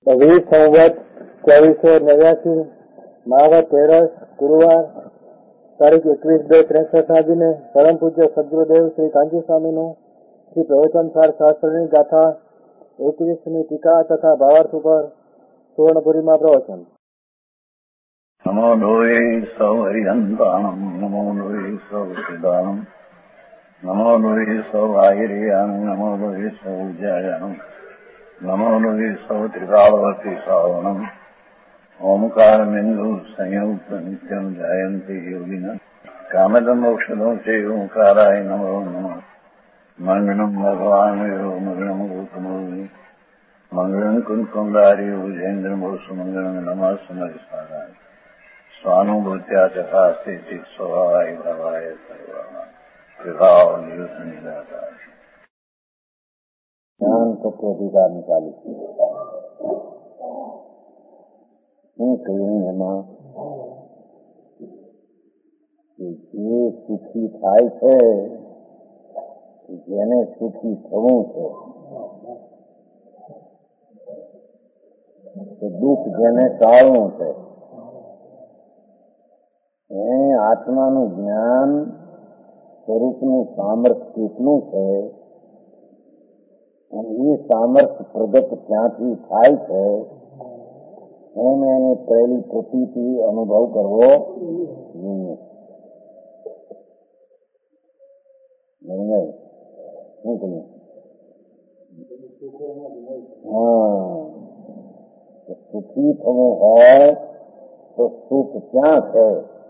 20 સંવત 2489 મહાવત તેરસ ગુરુવાર તારીખ 21/2/63 પરમ પૂજ્ય સદગુરુદેવ શ્રી કાંજી સ્વામીનું શ્રી પ્રવચનસાર શાસ્ત્રની ગાથા 21મી ટીકા તથા ભાવાર્થ ઉપર સુવર્ણપુરીમાં પ્રવચન. નમો લોહે સૌ હરિહંતાણમ નમો લોહે સૌ સિદ્ધાણમ નમો લોહે સૌ આયર્યાણમ નમો લોહે સૌ જયાણમ નમો લોહે સૌ ત્રિકાળવતી શ્રાવણમ ઓમકારમિંદુ સંયુક્ત નિત્યમ જાયંતિ યોગિના કામદમોક્ષદો છે ઓંકારાય નમો નમઃ. મંગળમ ભગવાન મંગળમ ગૌતમોની મંગળમ કુંકુંડારી ભુજેન્દ્રમો સુમંગળમ નમઃ સમરિસ્વારાય સ્વાનુભૂત્યા ચકાસ્તે સ્વભાવાય ભવાય સર્વાના વિભાવ નિયુત નિરાકાર જ્ઞાન તત્વ અધિકાર નિકાલી શું કહ્યું એમાં જે સુખી થાય છે, જેને સુખી થવું છે, દુઃખ જેને ટાળવું છે, એને આત્માનું જ્ઞાન સ્વરૂપનું સામર્થ્ય કેટલું છે અને એ સામર્થ્ય પ્રગટ ક્યાંથી થાય છે એમ એને પહેલી પ્રતીતિ અનુભવ કરવો જોઈએ. શું કહ્યું? સુખી થવું હોય તો સુખ ક્યાં છે?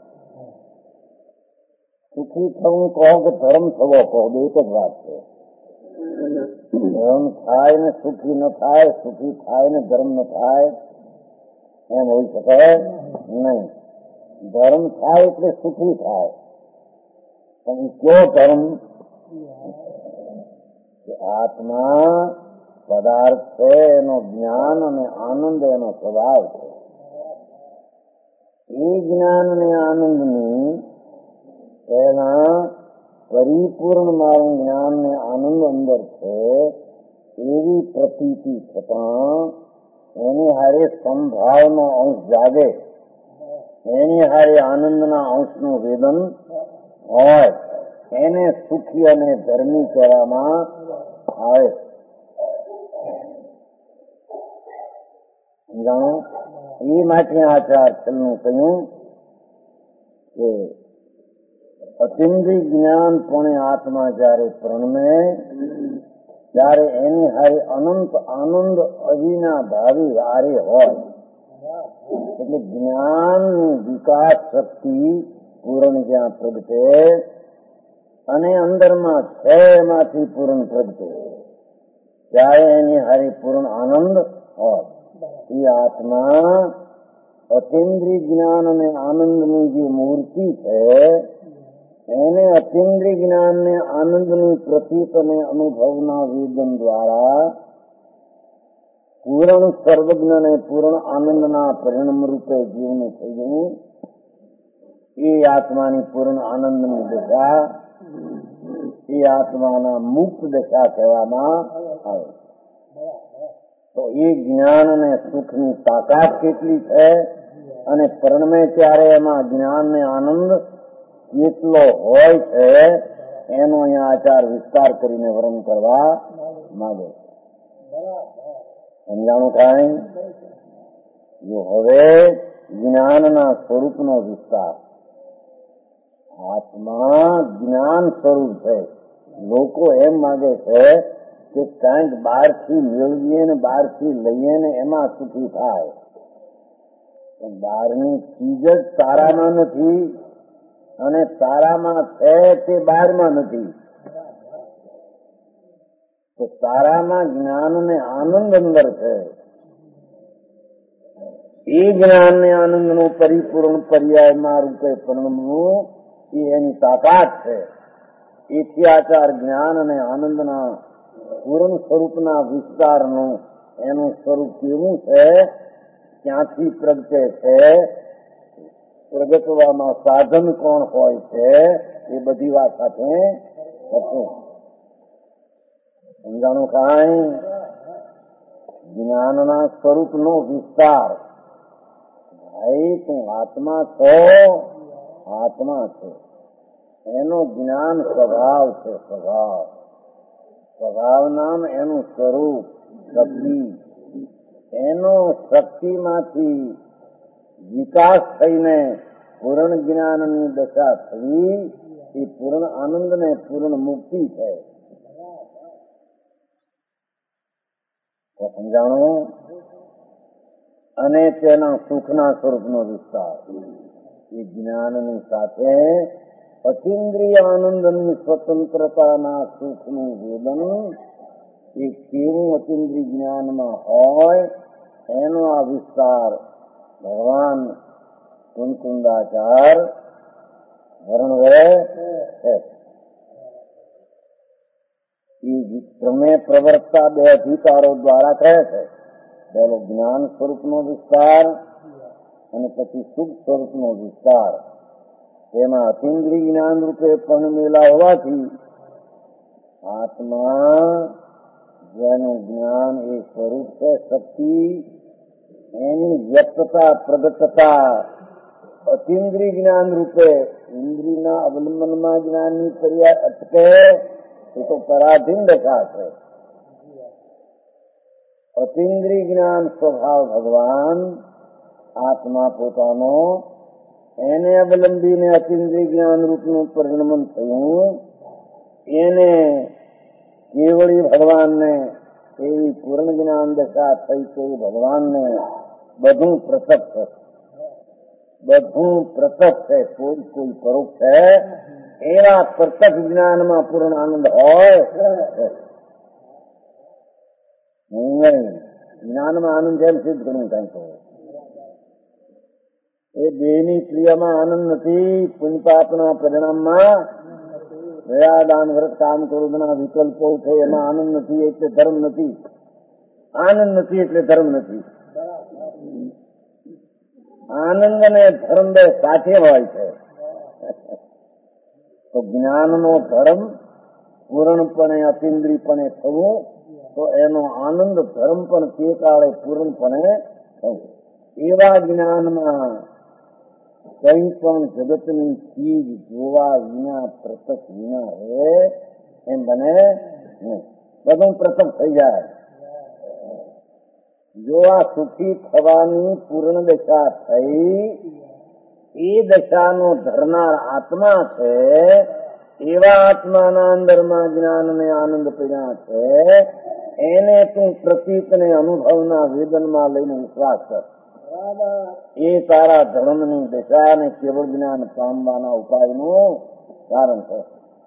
સુખી થવું કહો કે ધર્મ થવો કહો, એક જ વાત છે. ધર્મ થાય ને સુખી ન થાય, સુખી થાય ને ધર્મ ન થાય એમ હોઈ શકે નહીં. ધર્મ થાય એટલે સુખી થાય, પણ કયો ધર્મ? આત્મા પદાર્થ છે, એનો જ્ઞાન અને આનંદ એનો સ્વભાવ છે. એ જ્ઞાન અને આનંદની એના પરિપૂર્ણ મારું જ્ઞાન ને આનંદ અંદર છે એવી પ્રતીતિ થતાં એની હારે સંભાવનો અંશ જાગે, એની હારે આનંદના અંશનું વેદન હોય, એને સુખી અને ધર્મી કહેવામાં આવે. જાણો એ માટે આચાર છેલ્લું કહ્યું કે અતિન્દ્રિય જ્ઞાન પણ આત્મા જયારે પ્રણમે ત્યારે એની હારે અનંત આનંદ અવિના ભાવિ હારે હોય. એટલે જ્ઞાનની વિકાસ શક્તિ પૂર્ણ જ્યાં પ્રગટે અને અંદરમાં છે એમાંથી પૂર્ણ પ્રગટે ત્યારે એની હારે પૂર્ણ આનંદ હોય. એ આત્મા અતિન્દ્રિય જ્ઞાન અને આનંદની જે મૂર્તિ છે એને અતિન્દ્રિય જ્ઞાન ને આનંદની પ્રતીત અને અનુભવના વેદન દ્વારા પૂર્ણ સર્વજ્ઞ અને પૂર્ણ આનંદના પરિણામ રૂપે જીવનું થઈ ગયું. એ આત્માની પૂર્ણ આનંદની દશા, એ આત્માના મુક્ત દશા કહેવામાં આવે. તો એ જ્ઞાન અને સુખની તાકાત કેટલી છે અને પરિણમે ત્યારે એમાં જ્ઞાન ને આનંદ કેટલો હોય છે એનો અહીંયા આચાર વિસ્તાર કરીને વર્ણન કરવા માંગે. સમજાણું કાંઈ? જો હવે જ્ઞાનના સ્વરૂપનો વિસ્તાર. આત્મા જ્ઞાન સ્વરૂપ છે. લોકો એમ માગે છે કે કાંઈક બહારથી મેળવીએ ને બહારથી લઈએ ને એમાં સુખી થાય. બહારની ચીજ જ તારામાં નથી અને તારામાં છે તે બહારમાં નથી. તો તારામાં જ્ઞાન ને આનંદ અંદર છે. એ જ્ઞાન ને આનંદ નું પરિપૂર્ણ પર્યાયમાં રૂપે પરિણમવું એ એની તાકાત છે. એથી આચાર જ્ઞાન અને આનંદના પૂર્ણ સ્વરૂપના વિસ્તારનું એનું સ્વરૂપ કેવું છે, ક્યાંથી પ્રગટે છે, પ્રગટવામાં સાધન કોણ હોય છે, એ બધી વાત સાથે થશે. સમજાણું કાંઈ? જ્ઞાનના સ્વરૂપનો વિસ્તાર. ભાઈ તું આત્મા છો, આત્મા છે, એનો જ્ઞાન સ્વભાવ છે. સ્વભાવ, સ્વભાવ નામ એનું સ્વરૂપ, શક્તિ. એનો શક્તિમાંથી વિકાસ થઈને પૂર્ણ જ્ઞાનની દશા થવી એ પૂર્ણ આનંદ ને પૂર્ણ મુક્તિ છે. સમજાણું? અને તેના સુખના સ્વરૂપનો વિસ્તાર એ જ્ઞાનની સાથે અતિન્દ્રિય આનંદની સ્વતંત્રતાના સુખનું વેદન એ કેવું અતિન્દ્રિય જ્ઞાનમાં હોય એનો આ વિસ્તાર ભગવાન કુંકુંદાચાર વર્ણવે છે. એ ક્રમે પ્રવર્તતા બે અધિકારો દ્વારા કહે છે. પહેલો જ્ઞાન સ્વરૂપનો વિસ્તાર અને પછી સુખ સ્વરૂપનો વિસ્તાર. તેમાં અતિન્દ્રિય જ્ઞાન રૂપે પરણમેલા હોવાથી આત્મા જેનું જ્ઞાન એ સ્વરૂપ છે, શક્તિ, એની વ્યક્તતા, પ્રગટતા અતિન્દ્રિય જ્ઞાન રૂપે ઇન્દ્રિયના અવલંબનમાં જ્ઞાનની પર્યાય અટકે એ તો પરાધીન દશા છે. અતિન્દ્રિય જ્ઞાન સ્વભાવ ભગવાન આત્મા પોતાનો એને અવલંબીને અતિન્દ્રિય જ્ઞાન રૂપનું પરિણમન થયું. એને કેવળી ભગવાનને એવી પૂર્ણ જ્ઞાન દશા થઈ કે ભગવાનને બધું પ્રત્યક્ષ છે. બધું પ્રત્યક્ષ છે, કોઈ પરોક્ષ છે. એવા પ્રત્યક્ષ જ્ઞાનમાં પૂર્ણ આનંદ હોય નહીં. જ્ઞાનમાં આનંદ જેમ સિદ્ધ કરવું કઈ કહો. એ દેહની ક્રિયામાં આનંદ નથી. પુણ્યપાપના પરિણામમાં દયા, દાન, વ્રત, કામ, ક્રોધના વિકલ્પો છે એમાં આનંદ નથી એટલે ધર્મ નથી. આનંદ નથી એટલે ધર્મ નથી. આનંદ અને ધર્મ બે સાથે હોય છે. તો જ્ઞાનનો ધર્મ પૂર્ણપણે અતિન્દ્રિયપણે થવું, તો એનો આનંદ ધર્મ પણ તે કાળે પૂર્ણપણે થવું. એવા જ્ઞાનમાં કઈ પણ જગતની ચીજ જોવા વિના, પ્રત્યક્ષ વિના રહે એમ બને નહીં. બધું પ્રત્યક્ષ થઈ જાય. જો આ સુખી થવાની પૂર્ણ દશા થઈ, એ દશાનો ધરનાર આત્મા છે. એવા આત્માના અંદરમાં જ્ઞાન ને આનંદ પડ્યા છે. એને તું પ્રતીક ને અનુભવના વેદનમાં લઈને વિશ્વાસ કર. એ તારા ધર્મની દશા અને કેવળ જ્ઞાન પામવાના ઉપાયનું કારણ છે.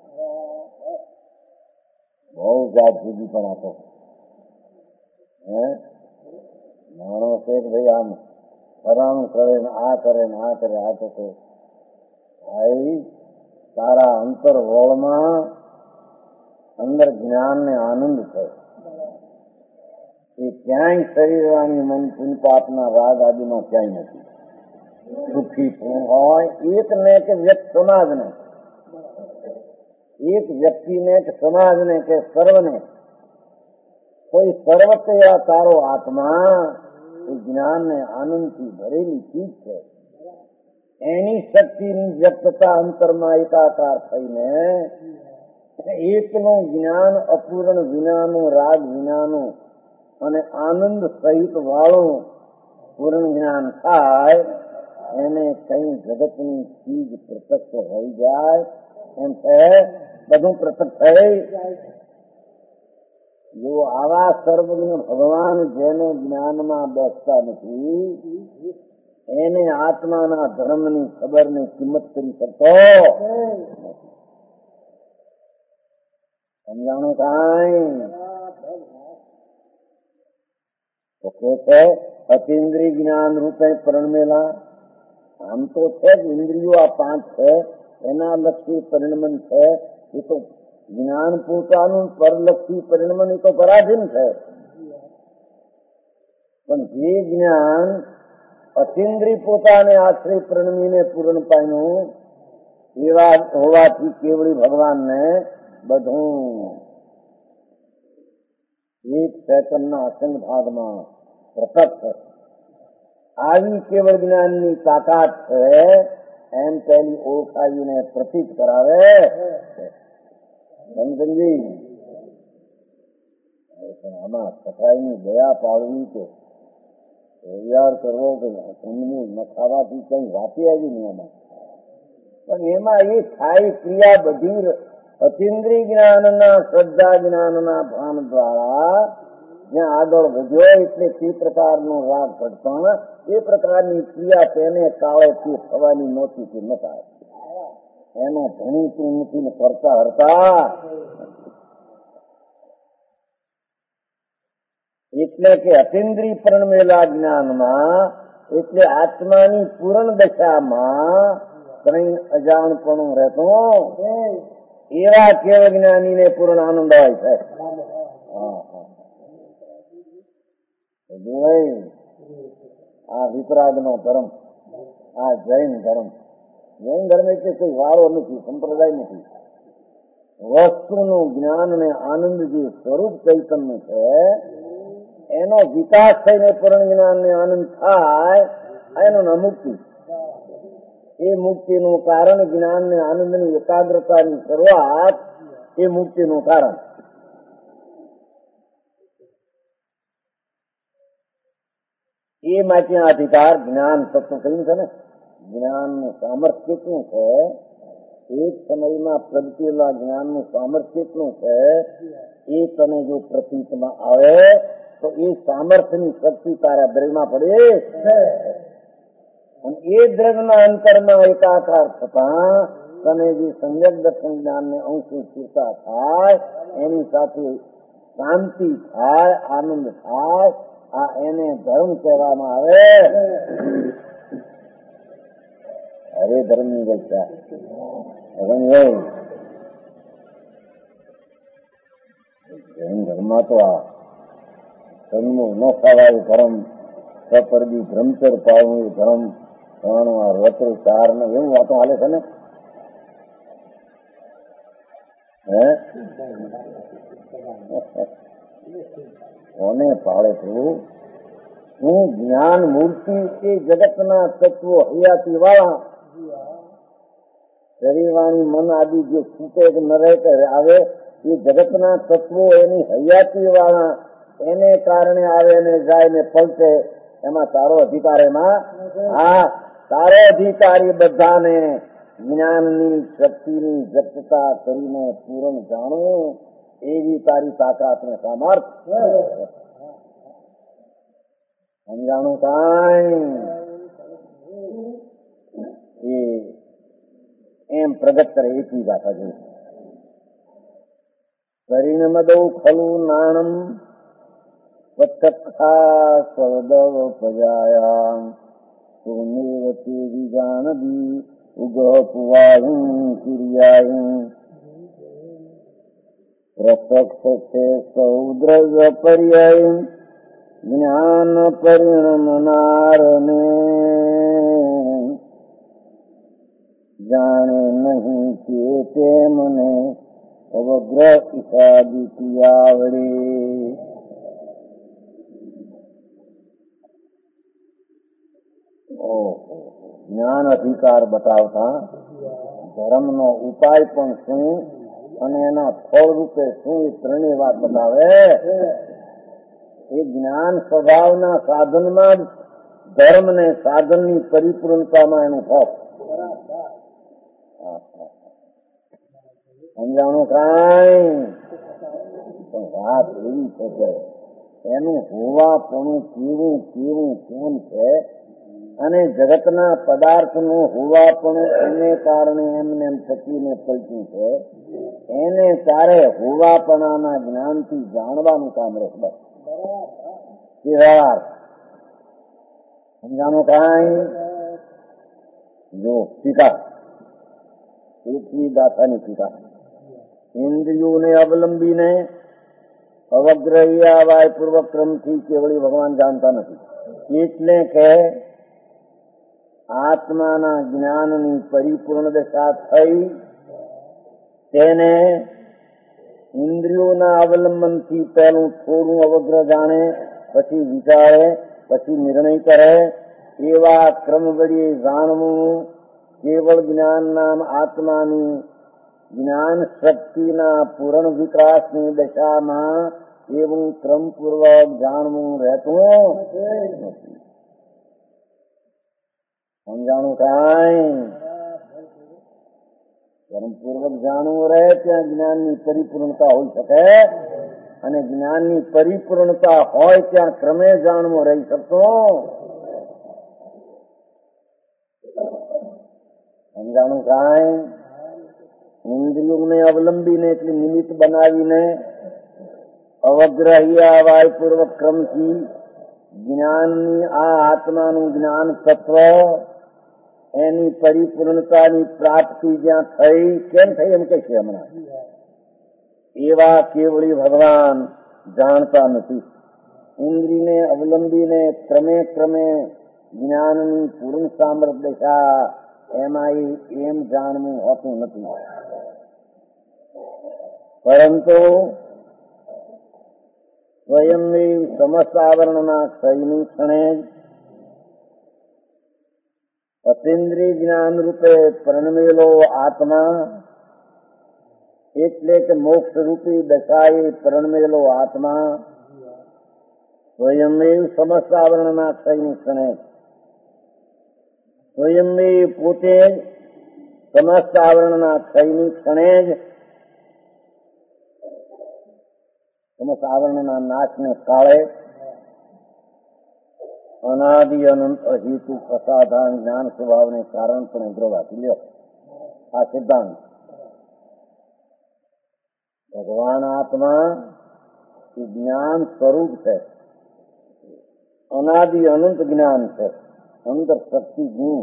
બહુ જાત જુદી પણ આપો. માણસ છે કે ભાઈ આમ ફરાણું કરે ને આ કરે ને આ કરે, આ તો ભાઈ તારા અંતર વોળમાં અંદર જ્ઞાન ને આનંદ છે. એ ક્યાંય શરીરવાણી મન પુણ્યપાપના રાગ આદિમાં ક્યાંય નથી. સુખી હોય એક ને કે વ્યક્તિ સમાજને, એક વ્યક્તિને કે સમાજને કે સર્વને, કોઈ સર્વત્ર તારો આત્મા એ જ્ઞાન ને આનંદથી ભરેલી ચીજ છે. એની શક્તિની વ્યક્તતા અંતરમાં એકાકાર થઈને એકનું જ્ઞાન અપૂર્ણ વિનાનું, રાગ વિનાનું અને આનંદ સહિત વાળું પૂર્ણ જ્ઞાન થાય. એને કઈ જગતની ચીજ પ્રત્યક્ષ થઈ જાય એમ છે. બધું પ્રત્યક્ષ થઈ. જો આવા સર્વજ્ઞ ભગવાન જેને જ્ઞાનમાં બેસતા નથી, એને આત્માના ધર્મની ખબરની કિંમત કરી શકતો. સમજાણું કાંઈ? તો કે છે અતિન્દ્રિય જ્ઞાન રૂપે પરણમેલા. આમ તો છે જ ઇન્દ્રિયો આ પાંચ છે, એના લક્ષી પરિણમન છે. એ તો જ્ઞાન પોતાનું પરલક્ષી પરિણમન એ તો પરાધીન છે. પણ જે જ્ઞાન અતિન્દ્રિય પોતાને આશ્રય પરિણમીને પૂર્ણ પામ્યું એવા હોવાથી કેવળી ભગવાનને બધું એક સેકન્ડના અસંગ ભાગમાં પ્રકટ આવી કેવળ જ્ઞાનની તાકાત છે એમ પહેલી ઓળખાવીને પ્રતીત કરાવે. સમજી આમાં સફાઈની દયા પાડવી કે તૈયાર કરવો કે ઊંઘની ન ખાવાથી કઈ વાપી આવી નહીં એમાં. પણ એમાં એ થાય ક્રિયા બધી અતિન્દ્રિય જ્ઞાનના શ્રદ્ધા જ્ઞાનના ભાન દ્વારા જ્યાં આગળ વધ્યો એટલે તે પ્રકારનો રાગ ઘટતા એ પ્રકારની ક્રિયા તેને કાળેથી થવાની નહોતી ન થાય. એનો ધણી તું નથી કરતા હરતા. એટલે કે અતિન્દ્રિય પરણમેલા જ્ઞાનમાં એટલે આત્માની પૂર્ણ દશામાં કઈ અજાણપણું રહેતો એવા કેવળ જ્ઞાનીને પૂર્ણ આનંદ હોય છે. આ વિતરાગનો ધર્મ, આ જૈન ધર્મ. જૈન ધર્મ એટલે કોઈ વાળો નથી, સંપ્રદાય નથી. વસ્તુનું જ્ઞાન ને આનંદ જે સ્વરૂપ ચૈતન્ય છે એનો વિકાસ થઈને પૂર્ણ જ્ઞાન ને આનંદ થાય એનો ના મુક્તિ. એ મુક્તિનું કારણ જ્ઞાન ને આનંદની એકાગ્રતાની શરૂઆત એ મુક્તિનું કારણ. એ માટે અધિકાર જ્ઞાન તત્વ કહ્યું છે ને. જ્ઞાનનું સામર્થ્ય કેટલું છે, એક સમયમાં પ્રગટેલા જ્ઞાનનું સામર્થ્ય કેટલું છે એ તને જો પ્રતીતમાં આવે તો એ સામર્થ્યની શક્તિ તારા દ્રવ્યમાં પડે અને એ દ્રવ્યના અંતરમાં એકાકાર થતા તને જે સંયક દર્શન જ્ઞાનને અંશની સ્થિરતા થાય એની સાથે શાંતિ થાય, આનંદ થાય. આ એને ધર્મ કહેવામાં આવે. હરે ધર્મની વ્યાખ્યા જૈન ધર્મમાં તો આ ધર્મનું ન ખાવાય ધર્મ, સપરદી બ્રહ્મચર પાવનું ધર્મ, રત્ર ચાર ને એવું વાતો હાલે છે ને. કોને પાળે છું? હું જ્ઞાન મૂર્તિ એ જગતના તત્વો હયાતી વાળા શરીર વાણી મન આદિ જે છૂટે કે ન રહે કે આવે એ જગતના તત્વો એની હયાતી વાળા એને કારણે આવે ને જાય ને પલટે એમાં તારો અધિકાર. એમાં હા, તારો અધિકારી બધાને જ્ઞાનની શક્તિની વ્યક્તતા કરીને પૂર્ણ જાણવું એવી તારી તાકાત ને સામર્થ્ય. સમજાણું કાંઈ એમ પ્રગટ કરે એકી ગાથા જોઈ. પરિણમદૌ ખલુ નાણમ વત્તખા સવદવ પજાયામ સોમેવ તેવી જાનદી ઉગ પુવાહું કિરિયાયું પ્રત્યક્ષ સૌદ્રવ્ય પર્યાય જ્ઞાન પરિણમનારને જાણે નહીં કે તે મને અવગ્રહ ઈશાદિતી આવડે. જ્ઞાન અધિકાર બતાવતા ધર્મનો ઉપાય પણ શું અને એના ફળ રૂપે શું એ ત્રણેય વાત બતાવે. એ જ્ઞાન સ્વભાવના સાધનમાં જ ધર્મ ને સાધનની પરિપૂર્ણતામાં એનું ફળ. સમજાણું કાંઈ? પણ વાત એવી છે કે એનું હોવાપણું કેવું કેવું કેમ છે અને જગતના પદાર્થનું હોવાપણું એને કારણે એમને એમ થકીને પલટ્યું છે એને તારે હોવાપણાના જ્ઞાનથી જાણવાનું કામ રહેશે. બસ સમજાણું કાંઈ? જો ટીકા એકવી ગાથાની ટીકા. ઇન્દ્રિયોને અવલંબીને અવગ્રહ્યા વાય પૂર્વક્રમથી કેવળી ભગવાન જાણતા નથી. એટલે કે આત્માના જ્ઞાનની પરિપૂર્ણ દશા થઈ તેને ઇન્દ્રિયોના અવલંબનથી પહેલું થોડું અવગ્રહ જાણે, પછી વિચારે, પછી નિર્ણય કરે, એવા ક્રમ વડે જાણવું કેવળ જ્ઞાન નામ આત્માની જ્ઞાન શક્તિના પૂર્ણ વિકાસની દશામાં એવું ક્રમપૂર્વક જાણવું રહેતું નથી. સમજાણું કાંઈ? ક્રમપૂર્વક જાણવું રહે ત્યાં જ્ઞાનની પરિપૂર્ણતા હોઈ શકે, અને જ્ઞાનની પરિપૂર્ણતા હોય ત્યાં ક્રમે જાણવું રહી શકતો. સમજાણું કાંઈ? ઇન્દ્રિયોને અવલંબીને એટલે નિમિત્ત બનાવીને અવગ્રહ્યા વાયપૂર્વક ક્રમથી જ્ઞાનની આ આત્માનું જ્ઞાન તત્વ એની પરિપૂર્ણતાની પ્રાપ્તિ જ્યાં થઈ, કેમ થઈ એમ કે છે હમણાં, એવા કેવળી ભગવાન જાણતા નથી. ઇન્દ્રિયને અવલંબીને ક્રમે ક્રમે જ્ઞાનની પૂર્ણ સામર્થ્ય દશા એમાં એમ જાણવું હોતું નથી. પરંતુ સ્વયં સમસ્ત આવરણના ક્ષયની ક્ષણે અતિન્દ્રિય જ્ઞાન રૂપે પરણમેલો આત્મા, એટલે કે મોક્ષ રૂપી દશાએ પરણમેલો આત્મા સ્વયં સમસ્ત આવરણના ક્ષયની ક્ષણે સ્વયં પોતે સમસ્ત આવરણના ક્ષયની ક્ષણે જ સમસ્ત આવરણના નાશને કાળે અનાદિ અનંત અહેતુ અસાધારણ જ્ઞાન સ્વભાવને કારણ પણ ગ્રહવાથી લ્યો. આ સિદ્ધાંત ભગવાન આત્મા એ જ્ઞાન સ્વરૂપ છે, અનાદિ અનંત જ્ઞાન છે, અંદર શક્તિ ગુણ.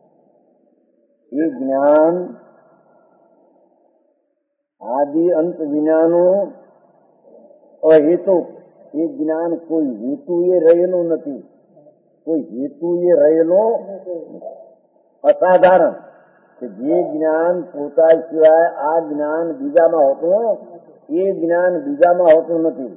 એ જ્ઞાન આદિ અંત વિનાનું અહેતુ, એ જ્ઞાન કોઈ હેતુ એ રહેલું નથી, કોઈ હેતુ એ રહેલો અસાધારણ, કે જે જ્ઞાન પોતા સિવાય આ જ્ઞાન બીજામાં હોતું, એ જ્ઞાન બીજામાં હોતું નથી.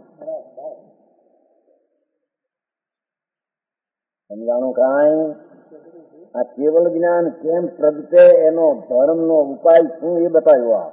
સમજાણું કાંઈ? આ કેવળ જ્ઞાન કેમ પ્રગટે એનો ધર્મનો ઉપાય શું એ બતાવ્યો.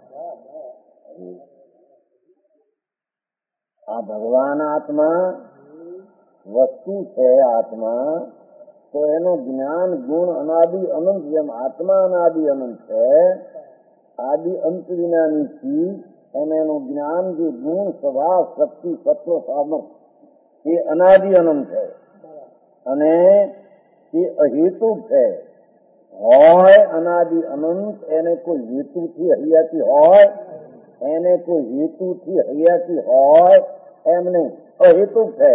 આ ભગવાન આત્મા વસ્તુ છે, આત્મા તો એનો જ્ઞાન ગુણ અનાદિ અનંત, જેમ આત્મા અનાદિ અનંત છે, આદિ અંત વિનાની ચીજ, એમ એનું જ્ઞાન જે ગુણ સ્વભાવ શક્તિ સત્વ સામર્થ એ અનાદિ અનંત છે, અને એ અહેતુ છે. હોય અનાદિ અનંત, એને કોઈ હેતુથી હૈયાથી હોય, એને કોઈ હેતુથી હૈયાથી હોય એમ નહીં, અહેતુ છે.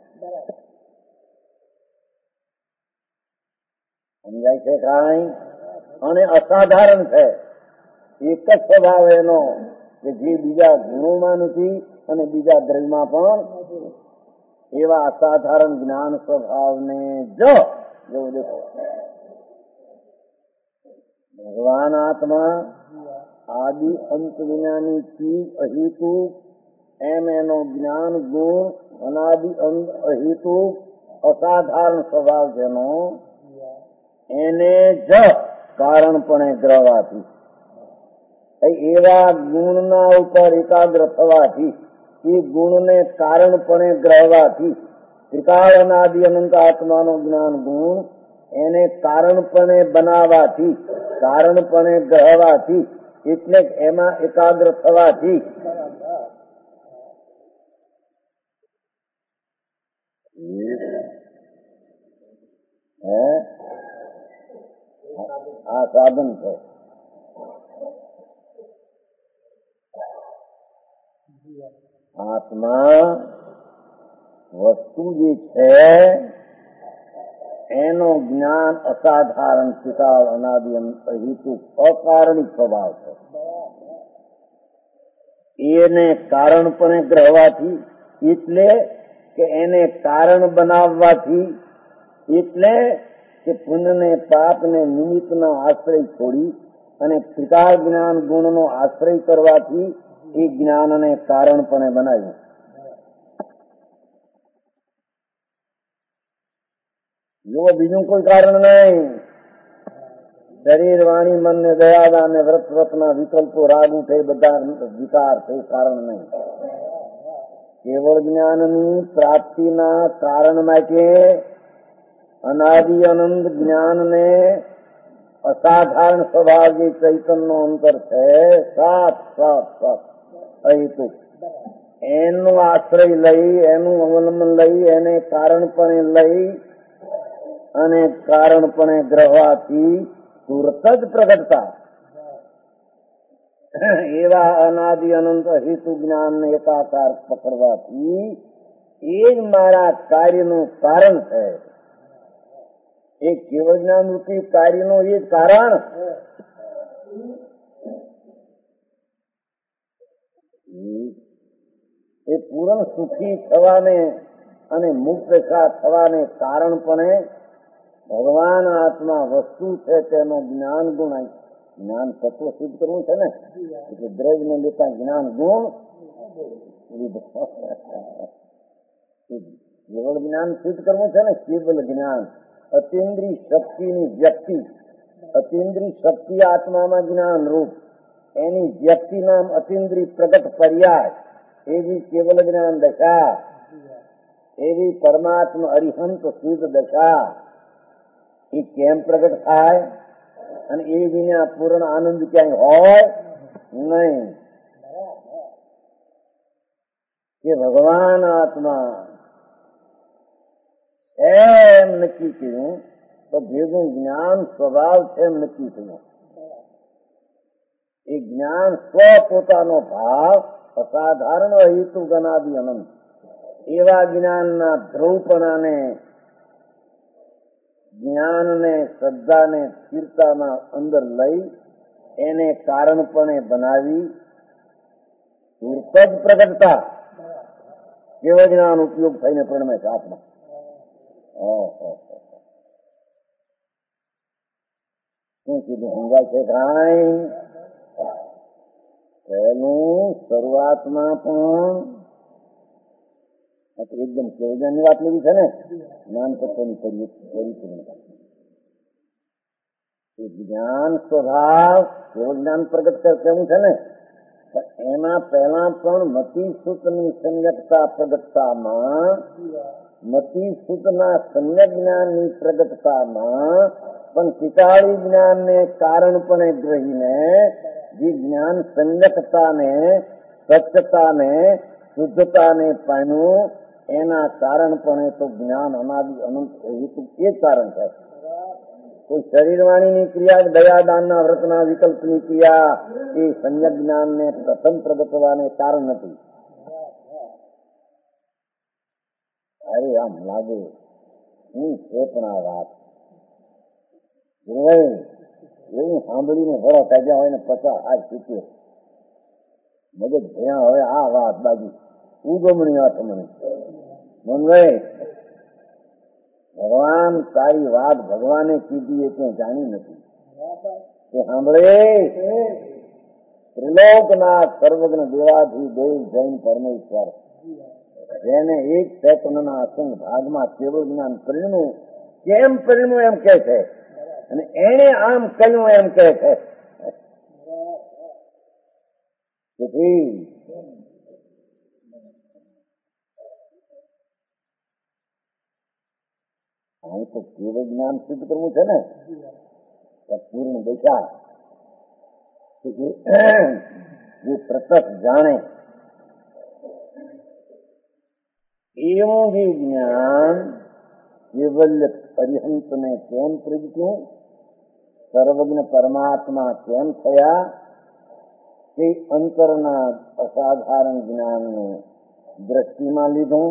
સમજાય છે કાંઈ? અને અસાધારણ છે. એક જ સ્વભાવ એનો કે જે બીજા ગુણોમાં નથી અને બીજા દ્રવ્યમાં પણ એવા અસાધારણ જ્ઞાન સ્વભાવને જો દેખો ભગવાન આત્મા આદિ અંત વિનાની ચીજ અહેતુ, એમ એનો જ્ઞાન ગુણ અનાદિ અંત અહેતુ અસાધારણ સ્વભાવ જેનો, એને જ કારણપણે ગ્રહવાથી, એવા ગુણના ઉપર એકાગ્ર થવાથી, એ ગુણને કારણપણે ગ્રહવાથી, ત્રિકાળ અનાદિ અનંત આત્માનો જ્ઞાન ગુણ એને કારણપણે બનાવવાથી, કારણપણે ગ્રહવાથી, એટલે એમાં એકાગ્ર થવાથી આ સાધન છે. આત્મા વસ્તુ જે છે એનો જ્ઞાન અસાધારણ ત્રિકાળ અનાદિ અહેતુ અકારણિક સ્વભાવ છે. એને કારણપણે ગ્રહવાથી, એટલે કે એને કારણ બનાવવાથી, એટલે કે પુણ્યને પાપને નિમિત્તનો આશ્રય છોડી અને ત્રિકાળ જ્ઞાન ગુણનો આશ્રય કરવાથી એ જ્ઞાનને કારણપણે બનાવ્યું. જો બીજું કોઈ કારણ નહીં. શરીર, વાણી, મન ને દયાદાન ને વ્રત વ્રતના વિકલ્પો, રાગ ઉઠે, બધા વિકાર છે, કારણ નહીં. કેવળ જ્ઞાનની પ્રાપ્તિના કારણ માટે અનાદિ અનંત જ્ઞાનને અસાધારણ સ્વભાવ જે ચૈતનનો અંતર છે, સાત સાત સાત અહેતુ, એનો આશ્રય લઈ, એનું અવલંબન લઈ, એને કારણપણે લઈ અને કારણપણે ગ્રહવાથી તુરત જ પ્રગટતા એવા અનાદિ અનંત હેતુ જ્ઞાનને એકાકાર પકડવાથી એ જ મારા કાર્યનું કારણ છે. એ કેવળ જ્ઞાન રૂપી કાર્યનું એ જ કારણ. એ પૂર્ણ સુખી થવાને અને મુક્ત થવાને કારણપણે ભગવાન આત્મા વસ્તુ છે તેનો જ્ઞાન ગુણ, જ્ઞાન તત્વ સિદ્ધ કરવું છે ને, એટલે દ્રવ્યને લેતા જ્ઞાન ગુણ કેવળ જ્ઞાન સિદ્ધ કરવું છે ને. કેવલ જ્ઞાન અતિન્દ્રિય શક્તિની વ્યક્તિ, અતિન્દ્રિય શક્તિ આત્મામાં જ્ઞાન રૂપ, એની વ્યક્તિ નામ અતિન્દ્રિય પ્રગટ પર્યાય, એવી કેવલ જ્ઞાન દશા, એવી પરમાત્મા અરિહંત સિદ્ધ દશા એ કેમ પ્રગટ થાય? અને એ વિના પૂર્ણ આનંદ ક્યાંય હોય નહીં. કે ભગવાન આત્મા એમ નક્કી કર્યું તો ભેગું જ્ઞાન સ્વભાવ છે એમ નક્કી થયું. એ જ્ઞાન સ્વ પોતાનો ભાવ અસાધારણ હેતુ અનાદિ અનંત એવા જ્ઞાનના ધ્રુવપણાને, જ્ઞાનને, શ્રદ્ધાને, સ્થિરતાના અંદર લઈ એને કારણપણે બનાવી તુરત જ પ્રગટતા કેવળ જ્ઞાન ઉપયોગ થઈને પરિણમે છે આત્મા. શું કીધું સમજાય છે કાંઈ? પહેલું શરૂઆતમાં પણ એકદમ કેવળ ની વાત લીધી છે ને, જ્ઞાન તત્વની પરિપૂર્ણતા. જ્ઞાન સ્વભાવ કેવળ જ્ઞાન પ્રગટ કેવું છે ને, એમાં પહેલા પણ મતિ સૂતની સંયકતા પ્રગટતામાં, મતિ સૂતના સંયક જ્ઞાનની પ્રગટતામાં પણ પિતાળી જ્ઞાનને કારણપણે ગ્રહીને જે જ્ઞાન સંયકતાને, સ્વચ્છતાને, શુદ્ધતાને પામ્યું, એના કારણપણે તો જ્ઞાન અનાદિ અનંત હેતુ એ જ કારણ છે. કોઈ શરીરવાણીની ક્રિયા, દયાદાનના વ્રતના વિકલ્પની ક્રિયા એ સંયક જ્ઞાનને પ્રથમ પ્રગટવાને કારણ નથી. અરે આમ લાગે હું છે પણ આ વાત એવું સાંભળીને ભરો તાજા હોય ને 50 હાથ શીખે મગજ ભયા હવે આ વાત બાજુ ઉગમણી આત્મણી મનભાઈ, ભગવાન તારી વાત ભગવાને કીધી એ તે જાણી નથી. તે સાંભળે ત્રિલોકનાથ સર્વજ્ઞ દેવાથી દેવ જૈન પરમેશ્વર જેને એક ચૈતન્યના અસંગ ભાગમાં કેવળ જ્ઞાન પરિણ્યું, કેમ પરિણ્યું એમ કે છે, અને એને આમ કહ્યું એમ કે છે. તેથી અહીં તો કેવળ જ્ઞાન સિદ્ધ કરવું છે ને, પૂર્ણ દિશા જે પ્રત્યક્ષ જાણે એવું જે જ્ઞાન કેવલ્ય અરિહંતને કેમ પ્રગટ્યું, સર્વજ્ઞ પરમાત્મા કેમ થયા, તે અંતરના અસાધારણ જ્ઞાનને દ્રષ્ટિમાં લીધું,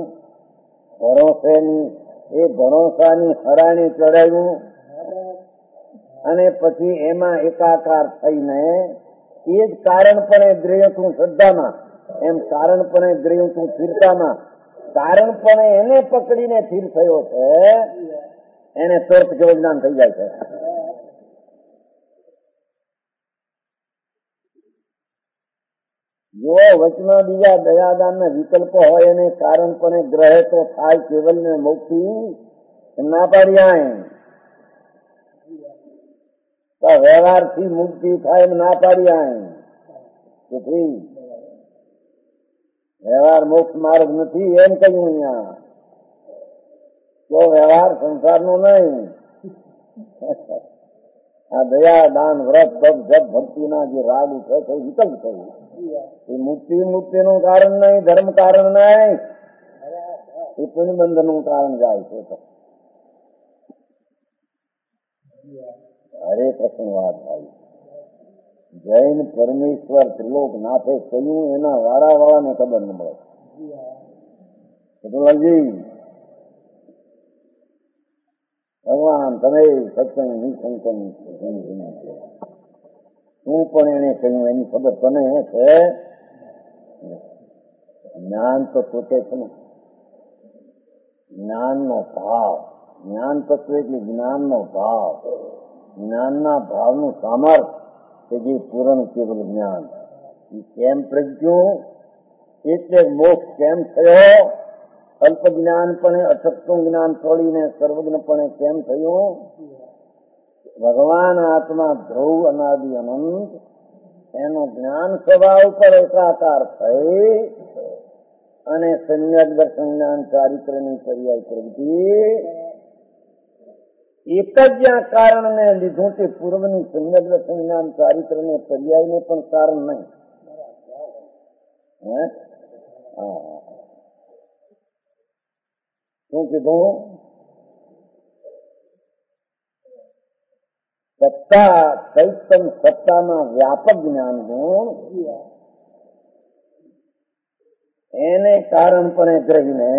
એ ભરોસાની હરાણી ચડાવ્યું, અને પછી એમાં એકાકાર થઈને એ જ કારણપણે દ્રવ્યતું શ્રદ્ધામાં, એમ કારણપણે દ્રવ્યતું સ્થિરતામાં, કારણપણે એને પકડીને સ્થિર થયો છે, એને તરત કેવળ જ્ઞાન થઈ જાય છે. જો જો વચમાં બીજા દયાદાનના વિકલ્પો હોય એને કારણપણે ગ્રહે તો થાય કેવલ ને મુક્તિ ના પાડ્યા વ્યવહારથી મુક્તિ થાય એમ ના પાડ્યા વ્યવહાર મોક્ષ માર્ગ નથી એમ કહ્યું અહીંયા. તો વ્યવહાર સંસારનો નહીં. આ દયા દાન વ્રત તપ જપ ભક્તિના જે રાગ છે તે વિકલ્પ થયું. એ મુક્તિનું કારણ નહીં, ધર્મ કારણ નહીં, એ પુણ્યબંધ નું કારણ જાય છે. હરે કૃષ્ણ વાત ભાઈ. જૈન પરમેશ્વર ત્રિલોક નાથે કહ્યું એના વાળાને ખબર ન મળે. ભગવાન તમે સત્સંગ નિસંકન શું પણ એને કહ્યું એની ખબર તને છે? જ્ઞાન તો પોતે છે ને, જ્ઞાનનો ભાવ. જ્ઞાન તત્વ એટલે જ્ઞાનનો ભાવ. જ્ઞાનના ભાવનું સામર્થ્ય કે જે પૂરણ કેવલ જ્ઞાન. એ કેમ પ્રજ્ઞું એટલે મોક્ષ કેમ થયો? અલ્પ જ્ઞાનપણે અટકતું જ્ઞાન છોડીને સર્વજ્ઞપણે કેમ થયું? ભગવાન આત્મા ધ્રુવ અનાદિ અનંત એનો જ્ઞાન સ્વભાવ પર એકાકાર થઈ અને સમ્યક દર્શન જ્ઞાન ચારિત્રની પર્યાય પ્રગતિ એક જ આ કારણને લીધું તે પૂર્વની સમ્યક દર્શન જ્ઞાન ચારિત્રને પર્યાયને પણ કારણ નહીં. શું કીધું? સત્તા ચૈતન સત્તામાં વ્યાપક જ્ઞાન ગુણ એને કારણપણે ગ્રહીને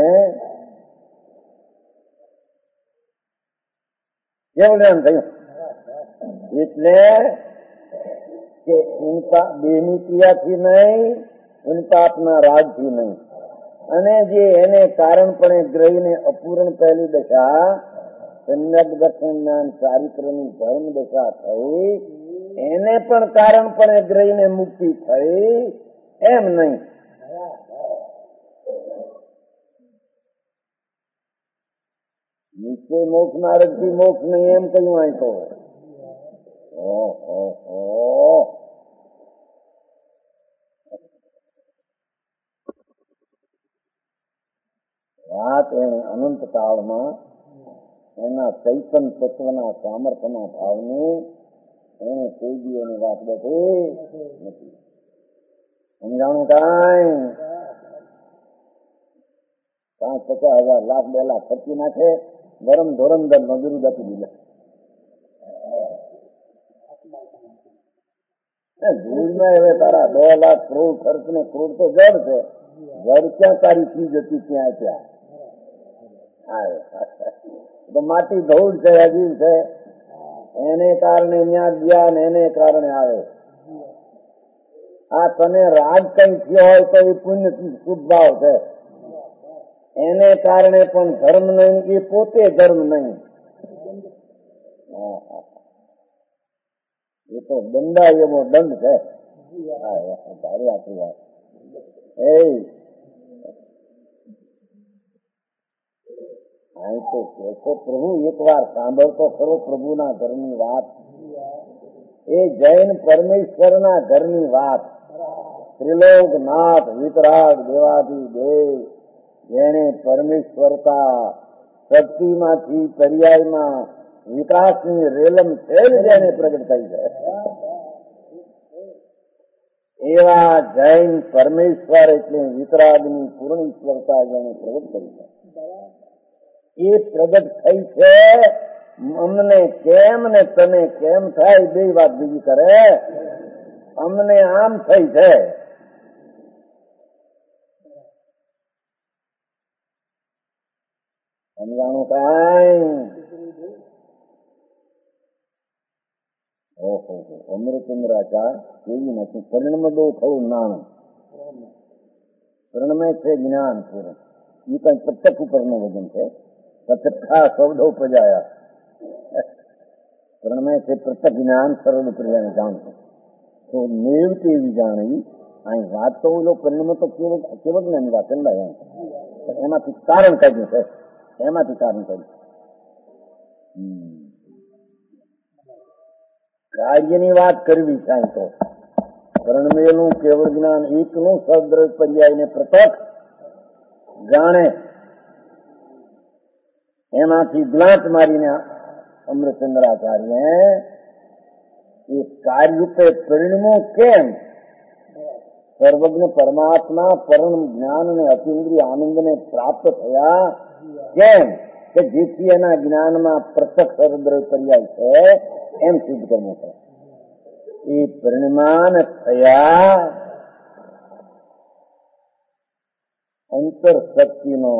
કેવું જ્ઞાન થયું? એટલે કે દેહની ક્રિયાથી નહીં, ઉનપાપના રાજથી નહીં. અને જે એને કારણપણે ગ્રહીને અપૂર્ણ પહેલી દશા સમ્યક દર્શન જ્ઞાન ચારિત્રની ધર્મ દશા થઈ, એને પણ કારણપણે ગ્રહીને મુક્તિ થઈ એમ નહીં. નીચે મોક્ષ માર્ગ થી મોક્ષ નહીં એમ કહ્યું. અહીં તો વાત એને અનંત કાળમાં એના ચૈતન તત્વના સામર્થ્યના ભાવને એને કોઈ દી એની વાત બેઠી નથી. સમજાણું કાંઈ? 5-50,000 લાખ 2 લાખ ખર્ચી નાખે, ગરમ ધોરણદર મજૂરી આપી દીધા. ધૂળમાં હવે તારા 2 લાખ કરોડ ખર્ચ ને કરોડ તો જડ છે. જડ ક્યાં તારી ચીજ હતી ત્યાં ત્યાં તો માટી ધૂળ છે, અજીબ છે. એને કારણે ત્યાં ગયા ને એને કારણે આવે. આ તને રાગ કઈ થયો હોય તો એ પુણ્ય શુદ્ધ ભાવ છે. એને કારણે પણ ધર્મ નહીં, એ પોતે ધર્મ નહીં. એ તો દંડાય એવો દંડ છે. તારી આપણી વાત અહીં તો કે છે પ્રભુ એક વાર સાંભળતો ખરો પ્રભુના ઘરની વાત. એ જૈન પરમેશ્વરના ઘરની વાત. ત્રિલોકનાથ વિતરાગ દેવાદી દેવ જેને પરમેશ્વરતા શક્તિમાંથી પર્યાયમાં વિકાસની રેલમ છે જેને પ્રગટ થઈ છે, એવા જૈન પરમેશ્વર એટલે વિતરાગની પૂર્ણ ઈશ્વરતા જેને પ્રગટ કરી છે. એ પ્રગટ થઈ છે. અમને કેમ ને તને કેમ થાય બે વાત બીજી કરે. અમને આમ થઈ છે. સમજાણું કાંઈ? ઓહો અમૃતચંદ્રાચાર કેવી નથી. પરિણમ દો થયું નાણું. પરિણમે છે જ્ઞાન પૂર્ણ. એ કઈ પ્રત્યક્ષ ઉપરનું વજન છે. પ્રત્યક્ષા સૌદો પ્રજાયા. પરિણમે છે પ્રત્યક્ષ જ્ઞાન સરળ પ્રજાને જાણતું. તો નેવ કેવી જાણવી અહીં વાત તો ઓલો પરિણામ તો કેવળ ને એની વાત એમ એમાંથી કારણ કાઢ્યું છે, એમાંથી કારણ કાઢ્યું. કાર્યની વાત કરવી સાંઈ તો પરણમેલું કેવળ જ્ઞાન એકનું સદ્રજ પર્યાયને પ્રત્યક્ષ જાણે એમાંથી ગ્લાંચ મારીને અમૃતચંદ્રાચાર્ય એ કાર્યરૂપે પરિણમો કેમ? સર્વજ્ઞ પરમાત્મા પરમ જ્ઞાન અને અતિન્દ્રિય આનંદને પ્રાપ્ત થયા કેમ? કે જેથી એના જ્ઞાનમાં પ્રત્યક્ષ સદ્રજ પર્યાય છે એમ સિદ્ધ કરવું છે. એ પરિણામ થયા અંતર શક્તિનો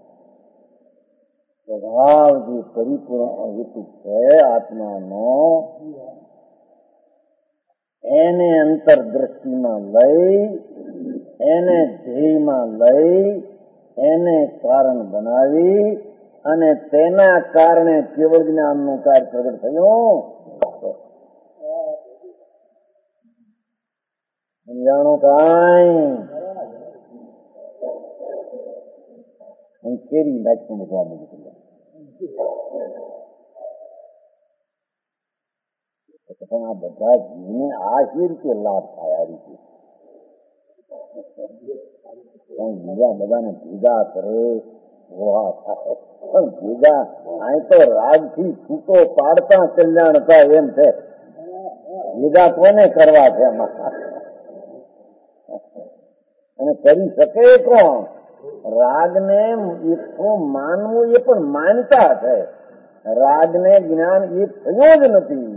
સ્વભાવ જે પરિપૂર્ણ હેતુ છે આત્માનો, એને અંતરદ્રષ્ટિમાં લઈ, એને ધ્યેયમાં લઈ, એને કારણ બનાવી અને તેના કારણે કેવળ જ્ઞાનનું કાર્ય પ્રગટ થયું. સમજાણું કાંઈ કેરી નાખી મૂકવા માંગુ પણ આ બધા જીવને આ જે રીતે લાભ થાય આ રીતે બીજા બધાને ભેગા કરે થાય પણ ભેગા અહીં તો રાગથી છૂટો પાડતા કલ્યાણ થાય એમ છે. ભેગા કોને કરવા છે એમાં? અને કરી શકે કોણ? રાગને એકઠું માનવું એ પણ માનતા છે. રાગને જ્ઞાન એક થયો જ નથી.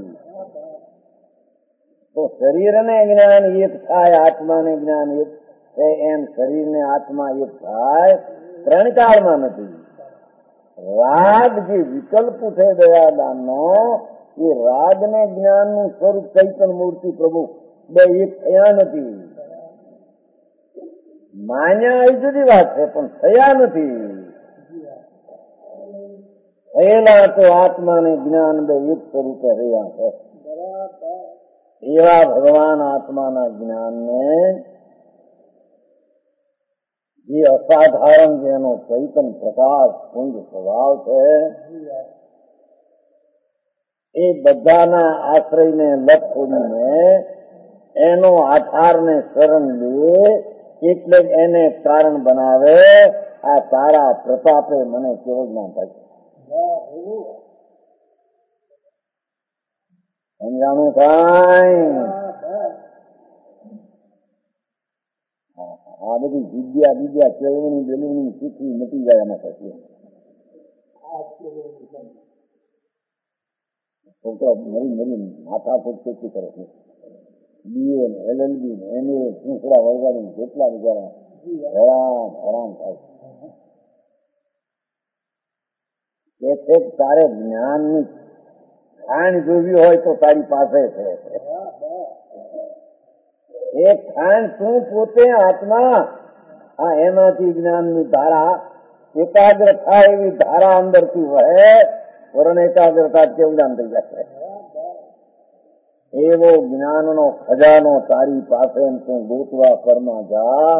તો શરીરને જ્ઞાન એક થાય, આત્માને જ્ઞાન એક છે એમ શરીરને આત્મા એક થાય ત્રણ કાળમાં નથી. રાગ જે વિકલ્પ છે દયાદાનનો, એ રાગને જ્ઞાનનું સ્વરૂપ ચૈતન મૂર્તિ પ્રભુ બે એક થયા નથી. માન્યા એ જુદી વાત છે પણ થયા નથી. થયેલા તો આત્માને જ્ઞાન બે એક સ્વરૂપે રહ્યા છે. એવા ભગવાન આત્માના જ્ઞાનને જે અસાધારણ જેનો ચૈતન પ્રકાશ પુંજ સ્વભાવ છે, એ બધાના આશ્રયને લપ છોડીને એનો આધારને શરણ લે એટલે એને કારણ બનાવે. આ તારા પ્રતાપે મને કેવું જ્ઞાન થાય. સમજાણું કાંઈ? આ બધી વિદ્યા વિદ્યા કેળવણી બેલવણી શીખવી મટી જાય એમાં થશે. છોકરા મરી મરી માથા ફૂટ કેટલી કરે છે. BA ને LLB ને MA પૂંછડા વળગાડીને કેટલા બિચારા હેરાન થાય છે. તારે જ્ઞાનની ખાણ જોવી હોય તો તારી પાસે છે. એ ખાણ તું પોતે આત્મા, આ એમાંથી જ્ઞાનની ધારા એકાગ્ર થાય એવી ધારા અંદરથી વહે. વરણ એકાગ્રતા કેવું જ્ઞાન થઈ જશે. એવો જ્ઞાનનો ખજાનો તારી પાસે તું ગોતવા ફરમાં જા.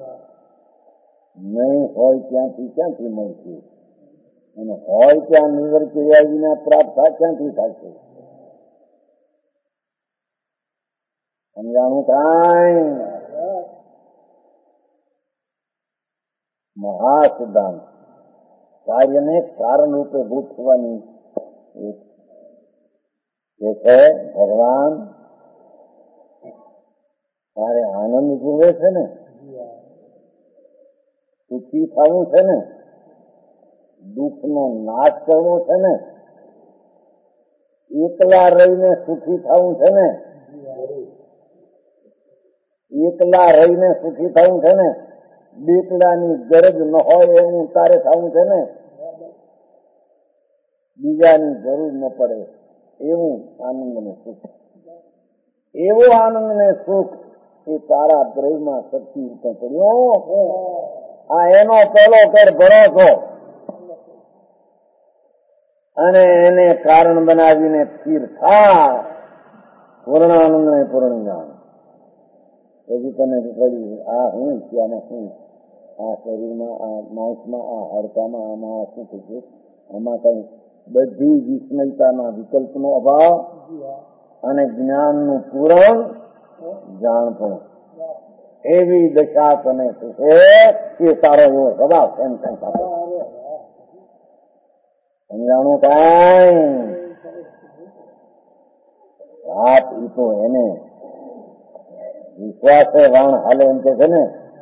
નહીં હોય ત્યાંથી ક્યાંથી મળશે? અને હોય ત્યાં નિવર ક્રિયા વિના પ્રાપ્ત ક્યાંથી થશે? સમજાણું કાંઈ? મહાસિદ્ધાંત કાર્યને કારણ રૂપે ગોઠવવાની જે છે. ભગવાન તારે આનંદ જોવે છે ને, સુખી થવું છે ને, દુઃખનો નાશ કરવો છે ને, એકલા રહીને સુખી થવું છે ને, એકલા રહીને સુખી થવું છે ને, બેકલાની ગરજ ન હોય એવું તારે થવું છે ને, બીજાની જરૂર ન પડે એવું આનંદ ને સુખ. એવો આનંદ ને સુખ એ તારા બ્રહ્મમાં શક્તિ રીતે પડ્યો. આ એનો પહેલો કર ભરો છો અને એને કારણ બનાવીને સ્થિર થા. પૂર્ણાનંદ ને પૂર્ણ જ્ઞાન પછી તને પડ્યું આ હું ત્યાંને શું, આ શરીરમાં, આ માઉસમાં, આ હાડકામાં, આમાં શું થયું, આમાં કઈ બધી વિસ્મયતાના વિકલ્પનો અભાવ અને જ્ઞાનનું પૂરણ જાણપણું, એવી દશા તને થશે એ તારો એવો સ્વભાવ એમ કઈ સમજાણું કઈ વાત ઈ તો એને વિશ્વાસે વાણ હાલે એમ કે છે ને.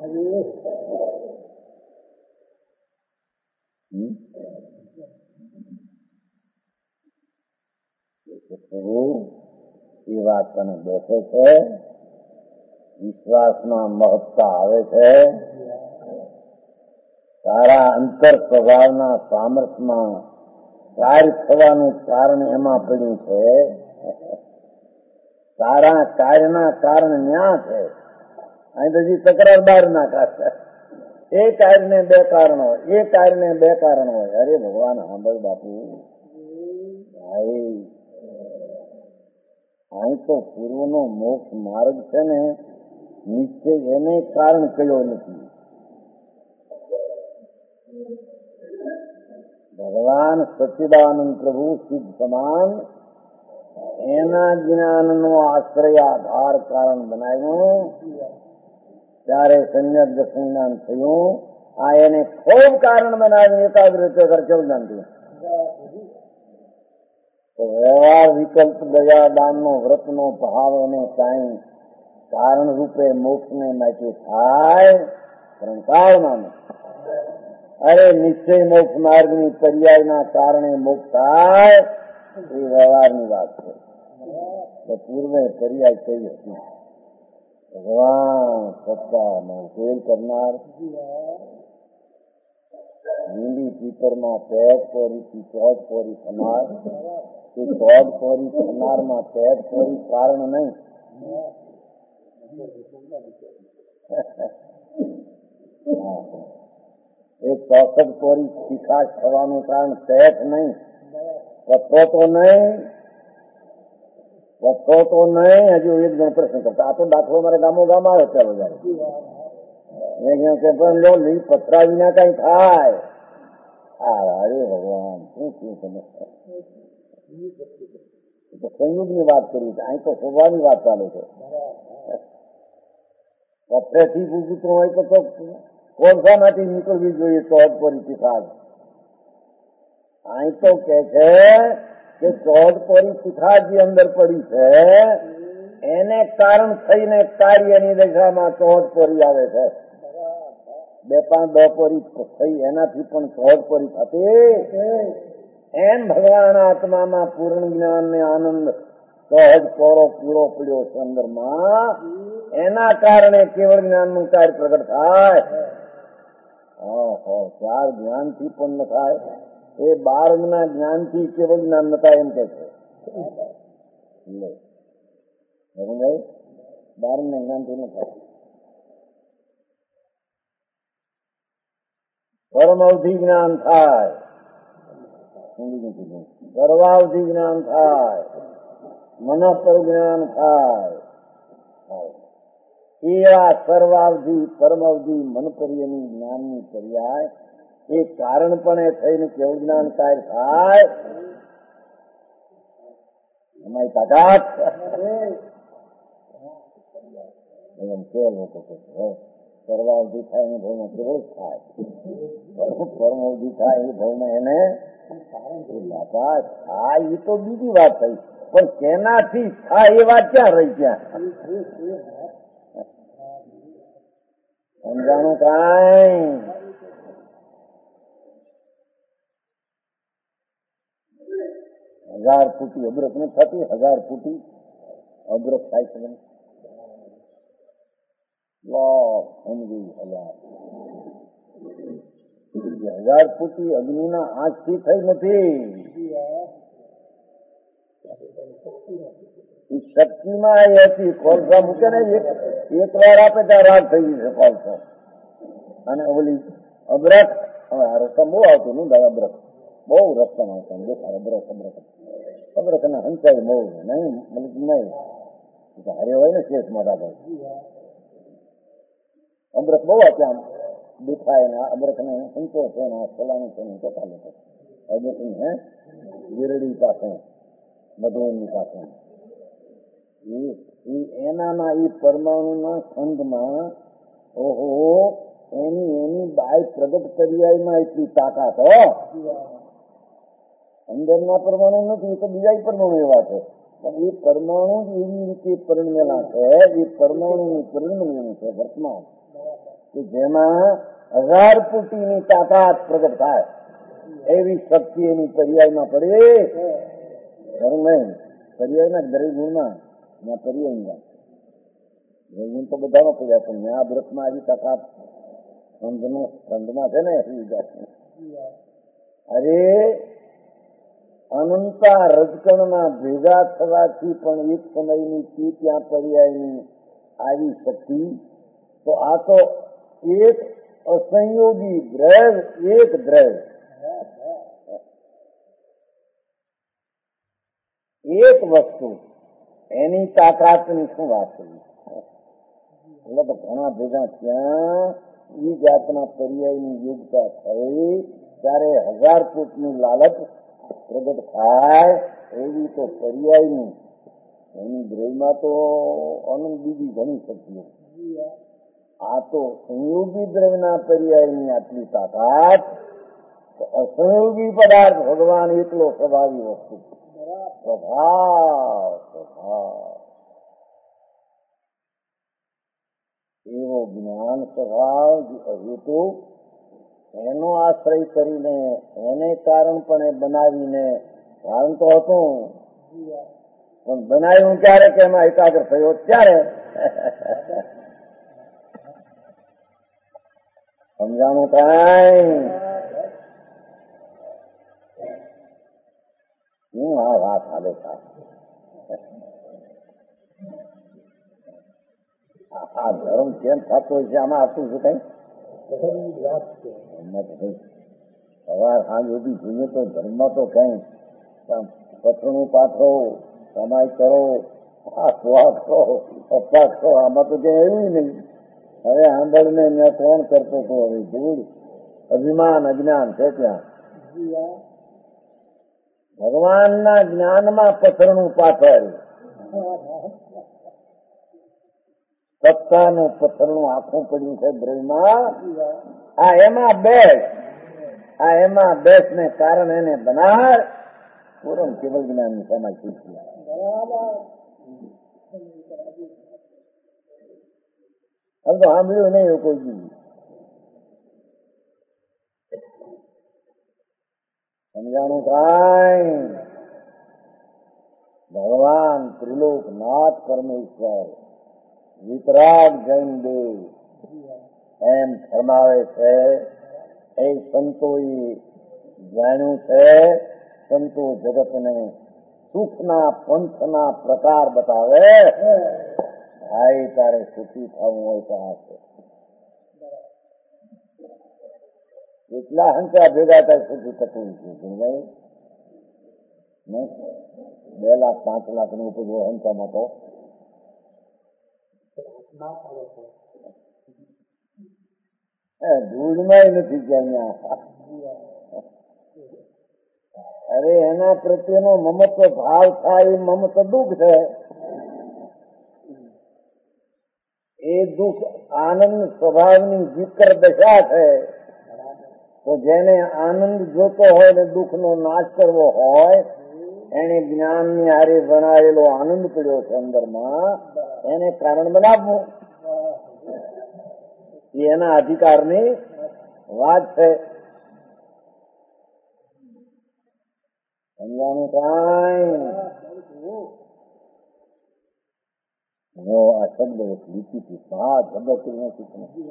એ વાત તને બેસે છે, વિશ્વાસમાં મહત્તા આવે છે, તારા અંતર સ્વભાવના સામર્થ્યમાં કાર્ય થવાનું કારણ એમાં પડ્યું છે. તારા કાર્યના કારણ ન્યા છે. અહીં તો હજી તકરાર બહાર ના કાઢે. એ કાર્યને બે કારણ હોય, એ કાર્યને બે કારણ હોય. અરે ભગવાન સાંભળ બાપુ, ભાઈ અહીં તો પૂર્વનો મોક્ષ માર્ગ છે ને, નિશ્ચય એને કારણ કયો નથી. ભગવાન સચ્ચિદાનંદ પ્રભુ સિદ્ધ સમાન એના જ્ઞાનનો આશ્રય આધાર કારણ બનાવ્યું, ત્યારે સમ્યક દર્શન થયું. આ એને ખૂબ કારણ બનાવ્યું એકાગ્ર રીતે કેવું જ્ઞાન થયું. તો વ્યવહાર વિકલ્પ દયા દાનનો વ્રતનો ભાવ એને કાંઈ કારણ રૂપે મોક્ષને માટે થાય કાળમાં. અરે નિશ્ચય મોક્ષ માર્ગની પર્યાયના કારણે મોક્ષ થાય એ વ્યવહારની વાત છે. પૂર્વે પર્યાય કઈ હતી? ભગવાન સત્તાનો ઉકેલ કરનાર, લીલી પીપરમાં પેટ પોરીથી ચોટ પોરી થનાર, એ ચોટ પોરી થનારમાં પેટ પોરી કારણ નહીં. એ 64 પોરી શિખાશ થવાનું કારણ પેટ નહીં, પથ્થો તો નહીં. હજુ એક જણ પ્રશ્ન કરતા, આ તો દાખલો મારે ગામો ગામ આવ્યો ચાલો જયારે કે પણ લો લીલ પથરા વિના કઈ થાય. અરે ભગવાન શું થયું તમે? સંયુગની વાત કરી છે, અહીં તો સ્વભાવની વાત ચાલે છે. પથરેથી પૂછતું હોય તો કોલસામાંથી નીકળવી જોઈએ ચોટ પોરી ખાસ. અહીં તો કે છે કે ચોટ પોરી શિખા જે અંદર પડી છે એને કારણ થઈને કાર્યની દશામાં ચોટ પોરી આવે છે. 2-5 પોરી થઈ એનાથી પણ ચોટ પોરી થતી. એમ ભગવાન આત્મામાં પૂર્ણ જ્ઞાન ને આનંદ સહજ પોરો પૂરો પડ્યો છે અંદરમાં, એના કારણે કેવળ જ્ઞાનનું કાર્ય પ્રગટ થાય. ચાર જ્ઞાનથી પણ ન થાય, એ 12 જ્ઞાનથી કેવળ જ્ઞાન ન થાય એમ કે છે. 12 જ્ઞાનથી ન થાય. પરમઅવધિ જ્ઞાન થાય, સર્વાવધિ જ્ઞાન થાય, મનઃપર જ્ઞાન થાય. એ આ સર્વાવધિ પરમઅવધિ મનપર્યની જ્ઞાનની પર્યાય એ કારણ પણ એ થઈને કેવું જ્ઞાન કાર્ય થાય. અમારી તાકાત એમ કે લોકો સર્વાવધિ થાય એને ભાવમાં કેવળ થાય, પરમઅવધિ થાય એ ભાવમાં એને બાપા થાય. એ તો બીજી વાત થઈ, પણ કેનાથી થાય એ વાત ક્યાં રહી? ક્યાં સમજાણું? કાંઈ 1000 ફૂટી અબરક નથી થતી. 1000 ફૂટી અબરક થાય છે. સમજી 1000 ફૂટી અગ્નિના આંચથી થઈ નથી. શક્તિમાં એ હતી. કોલસા મૂકે ને એક વાર આપે ત્યાં રાગ થઈ જશે કોલસો. અને ઓલી અબરક, હવે આ રસ્તા બહુ આવતું નહીં દાદા, અબરક બહુ રસ્તામાં આવતા દેખાય. અબરક અને હંસાઈ બહુ નહીં, મતલબ નહીં હારે હોય ને શેષ મોટા ભાઈ અમૃત બહુ ત્યાં દેખાય ને અમૃત ને સંતોષ છે ને ફલાનું છે ને કેટલા લોકો અમૃત હે વીરડી પાસે મધુવનની પાસે એનાના એ પરમાણુના ખંડમાં ઓહો એની બાય પ્રગટ કર્યામાં એટલી તાકાત હો. અંદરના પરમાણુ નથી તો બીજા પરમાણુ એવા છે પણ એ પરમાણુ જ એવી રીતે પરિણમેલા છે. એ પરમાણુનું પરિણમેલું છે વર્તમાન કે જેમાં 1000 કોટીની તાકાત પ્રગટ થાય એવી શક્તિ એની પર્યાયમાં પડે. ખરું નહીં પર્યાયના દરેક ગુણમાં ત્યાં પર્યાય ગુણ તો બધામાં પડ્યા પણ ત્યાં વ્રતમાં આવી તાકાત સ્કંદમાં છે ને એવી જાત. અરે અનંતા રજકણના ભેગા થવાથી પણ એક સમયની થી ત્યાં પર્યાયની આવી શક્તિ તો આ તો એક અસંયોગી દ્રવ્ય એક દ્રવ્ય એક વસ્તુ એની તાકાતની શું વાત કરી. એટલે તો ઘણા ભેગા ત્યાં એ જાતના પર્યાયની યોગતા થઈ ત્યારે 1000 કોટની લાલચ પ્રગટ થાય એવી તો પર્યાયની એની દ્રવ્યમાં તો અનંત બીજી ઘણી શક્તિઓ. આ તો સંયોગી દ્રવ્યના પર્યાયની આટલી તાકાત અસંયોગી પદાર્થ ભગવાન એટલો સ્વભાવી વસ્તુ સ્વભાવ એવો જ્ઞાન સ્વભાવ હેતુ એનો આશ્રય કરીને એને કારણ પણ બનાવીને કારણ તો હતું પણ બનાવ્યું ક્યારે કે એમાં એકાગ્ર થયો ત્યારે સમજાણું કાંઈ હું આ વાત હાલે આ ધર્મ કેમ થતો હોય છે આમાં આવતું છે કઈ સવાર સાંજ સુધી જોઈએ તો ધર્મમાં તો કઈ પથરણું પાથરો કમાઈ કરો આ સ્વા કરો અપવાસ કરો આમાં તો કઈ એવું નહીં. હવે આંબળને મેં કોણ કરતો હતો હવે ધૂળ અભિમાન અજ્ઞાન છે ત્યાં ભગવાનના જ્ઞાનમાં પથરણું પાથર સત્તાનું પથ્થરનું આખું પડ્યું છે બ્રહ્મા. આ એમાં બેસ ને કારણ એને બનાર પૂર્ણ કેવલ જ્ઞાનની સમાજ શીખી. હવે તો સાંભળ્યું નહીં એવું કોઈ બીજું સમજાણું કાંઈ. ભગવાન ત્રિલોકનાથ પરમેશ્વર વિતરાગ જૈન દેવ એમ ફરમાવે છે. એ સંતોએ જાણ્યું છે. સંતો જગતને સુખના પંથના પ્રકાર બતાવે. ભાઈ તારે સુખી થવું હોય તો આ છે. એટલા હંસા ભેગા થાય સુખી થતું છે 2 લાખ 5 લાખ નું ઉપર હંસામાં તો ધૂળમાં નથી ક્યાં. અરે એના પ્રત્યેનો મમત્વ ભાવ થાય એ મમત્વ દુઃખ છે. એ દુઃખ આનંદ સ્વભાવની વિકર દશા છે. તો જેને આનંદ જોતો હોય ને દુઃખનો નાશ કરવો હોય એને જ્ઞાનની હારે બનાવેલો આનંદ પડ્યો છે અંદરમાં એને કારણ બનાવવું એના અધિકારની વાત છે. સમજાનું કાંઈ આ શબ્દ લીટીથી 5 શબ્દ નથી.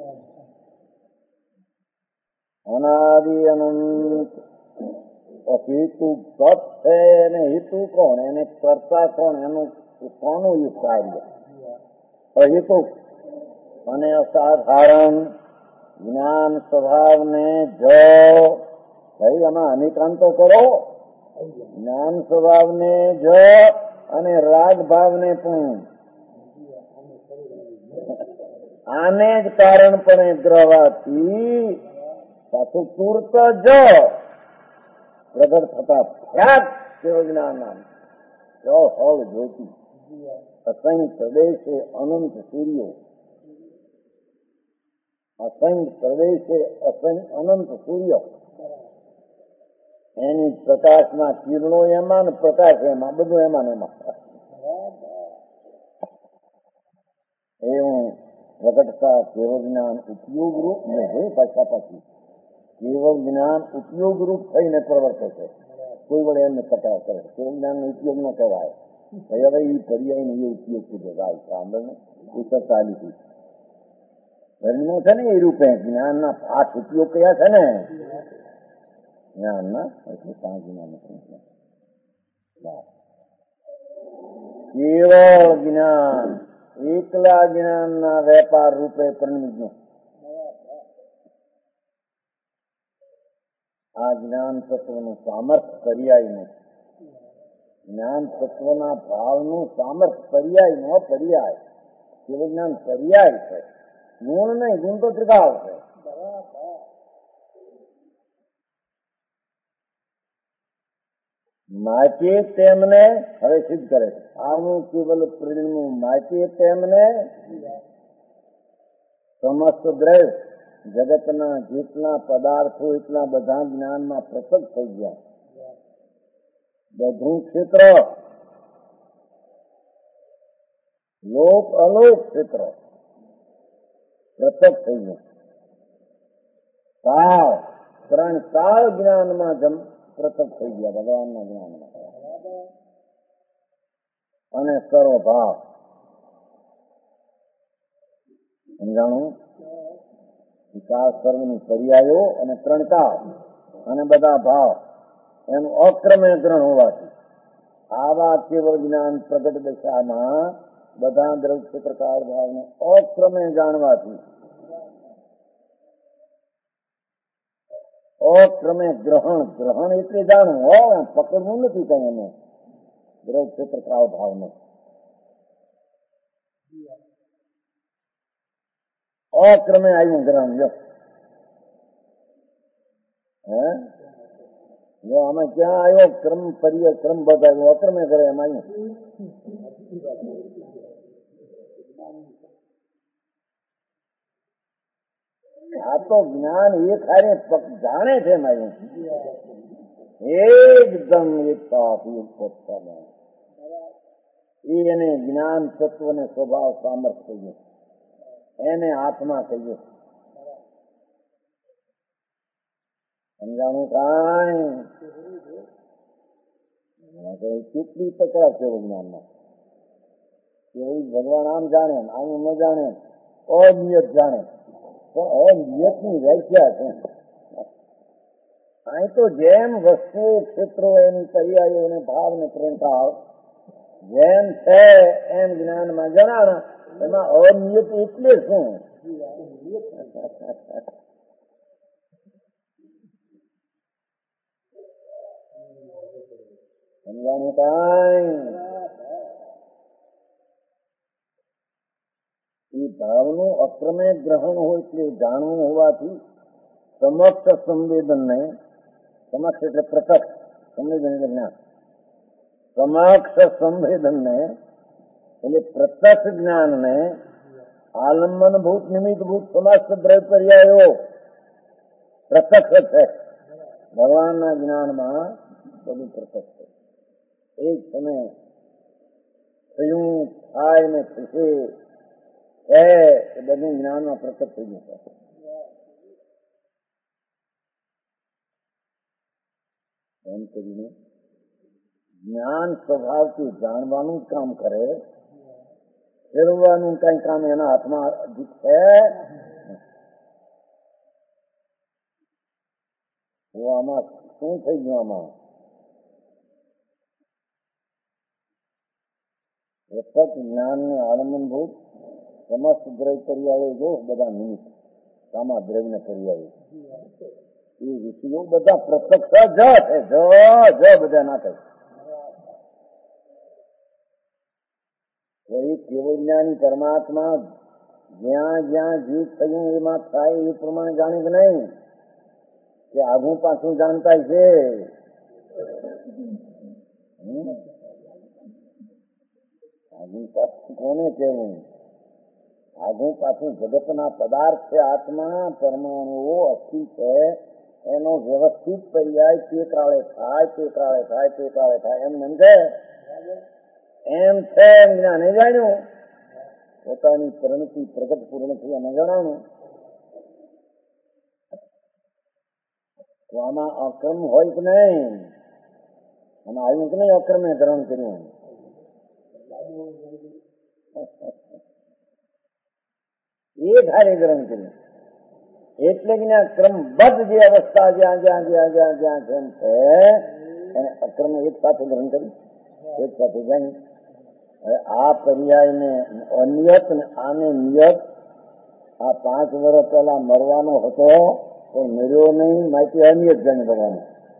અનાદિ અનંત હેતુ સત છે અને હેતુ કોણ એને કરતા કોણ એનું કોનું એ કાર્ય અહેતુ અને અસાધારણ જ્ઞાન સ્વભાવને જો ભાઈ આમાં અનિક્રાંતો કરો. જ્ઞાન સ્વભાવને જો અને રાગ ભાવને પણ આને જ કારણપણે ગ્રહવાથી પાછું તુર્ત જ પ્રગટ થતા ખ્યાત જ્ઞાન હળ જ્યોતિ અસંખ્ય પ્રદેશે અનંત સૂર્યો, અસંખ્ય પ્રદેશે અનંત સૂર્ય, એની પ્રકાશમાં કિરણો એમાં ને પ્રકાશ એમાં, બધું એમાં ને એમાં એવું પ્રગટતા કેવળ જ્ઞાન ઉપયોગ રૂપ ને પાછા પાછી કેવળ જ્ઞાન ઉપયોગ રૂપ થઈને પ્રવર્તે છે. કોઈ વડે એમને કટાવ કરે કેવળ જ્ઞાન નો ઉપયોગ ન કહેવાય. હવે એ પર્યાય એ ઉપયોગ કીધો ગાય સાંભળ ને એ તો ચાલી ગઈ ધર્મો છે ને એ રૂપે જ્ઞાન ના પાઠ ઉપયોગ કયા છે ને જ્ઞાન ના એટલે સાંજના કેવળ જ્ઞાન એકલા જ્ઞાન ના વેપાર રૂપે પરિણમ્યું. આ જ્ઞાન તત્વનું સામર્થ્ય પર્યાયનું, જ્ઞાન તત્વના ભાવનું સામર્થ્ય પર્યાયનો પર્યાય કેવળ જ્ઞાન પર્યાય છે, ગુણ નહીં. ગુણ તો ત્રિકાળ છે. માટે તેમને હવે સિદ્ધ કરે છે આનું કેવલ પરિણમું. માટે તેમને સમસ્ત દ્રવ્ય જગતના જેટલા પદાર્થો એટલા બધા જ્ઞાનમાં પ્રકટ થઈ ગયા. બધું ક્ષેત્ર લોક અલોક ક્ષેત્ર પ્રકટ થઈ ગયું. કાળ 3 કાળ જ્ઞાનમાં પ્રકટ થઈ ગયા ભગવાનના જ્ઞાનમાં. અને સર્વભાવ સમજાણું. કાળ સર્વની પર્યાયો અને 3 કાળ અને બધા ભાવ એનું અક્રમે ગ્રહણ હોવાથી આવા કેવળ જ્ઞાન પ્રગટ દશામાં બધા દ્રવ્ય ક્ષેત્ર કાળ ભાવને અક્રમે જાણવાથી અક્રમે ગ્રહણ એટલે જાણવું, પકડવું નથી કઈ એને દ્રવ્ય ક્ષેત્ર કાળ ભાવને. અક્રમે આવ્યું ગ્રહણ. જો આમાં ક્યાં આવ્યો ક્રમ ક્રમબદ્ધ આવ્યો, અક્રમે કરે એમ આવ્યું. આ તો જ્ઞાન એક હારે જાણે છે એમ આવ્યું. એકદમ એને જ્ઞાન તત્વને સ્વભાવ સામર્થ્ય થયું, એને હાથમાં થયું. સમજાણું કાંઈ કેટલી તકરાર છે વિજ્ઞાનમાં. એવું ભગવાન આમ જાણે આમ ન જાણે, અનિયત જાણે. પણ અનિયતની વ્યાખ્યા છે. અહીં તો જેમ વસ્તુઓ ક્ષેત્રો એની પર્યાયો અને ભાવ ને પ્રેમભાવ જેમ છે એમ જ્ઞાનમાં જણાણા. એમાં અનિયત એટલે શું? સમજાણું કાંઈ? એ ભાવનું અક્રમે ગ્રહણ હોય એટલે જાણવું હોવાથી સમક્ષ સંવેદનને, સમક્ષ એટલે પ્રત્યક્ષ, સંવેદન એટલે જ્ઞાન, સમક્ષ સંવેદનને એટલે પ્રત્યક્ષ જ્ઞાનને આલંબનભૂત નિમિત્તભૂત સમસ્ત દ્રવ્ય પર્યાયો પ્રત્યક્ષ છે. ભગવાનના જ્ઞાનમાં બધું પ્રત્યક્ષ છે. એક તમે થયું થાય ને થશે એ બધું જ્ઞાનમાં પ્રકટ થઈ જશે. એમ કરીને જ્ઞાન સ્વભાવથી જાણવાનું કામ કરે, ફેરવવાનું કઈ કામ એના હાથમાં છે. આમાં શું થઈ ગયું? આમાં સતત જ્ઞાનને આલંબનભૂત સમસ્ત દ્રવ્ય પર્યાયો જો બધા નિમિત્ત કામા દ્રવ્ય પર્યાયો એ વિષયો બધા પ્રત્યક્ષ જ છે. બધા ના કહે એ કેવળ જ્ઞાની પરમાત્મા જ્યાં જ્યાં જીત થયું એમાં થાય એ પ્રમાણે જાણે કે નહીં, કે આગું પાછું જાણતા છે. આગું પાછું કોને કહેવું? આગું પાછું જગતના પદાર્થ છે, આત્મા, પરમાણુઓ, અસ્થિ છે, એનો વ્યવસ્થિત પર્યાય તે કાળે થાય, તે કાળે થાય, તે કાળે થાય, એમ છે જ્ઞાને જાણ્યું. પોતાની પરિણતિ પ્રગટ પૂર્ણ થઈ એને જણાવું. તો આમાં અક્રમ હોય કે નહીં? આમાં આવ્યું કે નહીં? અક્રમે ગ્રહણ કર્યું. એ ધારે ગ્રહણ કર્યું એટલે કે ક્રમબદ્ધ જે અવસ્થા જ્યાં જ્યાં જ્યાં જ્યાં જ્યાં જેમ છે એને અક્રમે એક સાથે ગ્રહણ કર્યું, એક સાથે જાણી. હવે આ પર્યાયને અનિયત ને આને નિયત. આ 5 વર્ષ પહેલા મરવાનો હતો પણ મર્યો નહીં, માહિતી અનિયત જાણી ભગવાન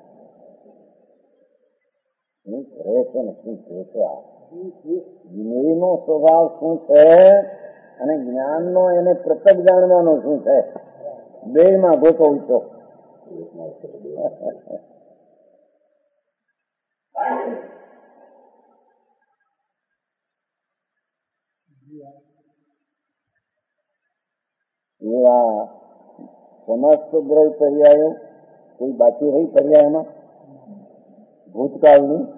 શું કરે છે ને શું કહે છે. આ જ્ઞેયનો સ્વભાવ શું છે અને જ્ઞાનનો એને પ્રત્યક્ષ જાણવાનો શું છે? બે માં ગોતો ઉઠો. એવા સમસ્ત દ્રવ્ય પર્યાયો કોઈ બાકી રહી પર્યાયમાં? ભૂતકાળની,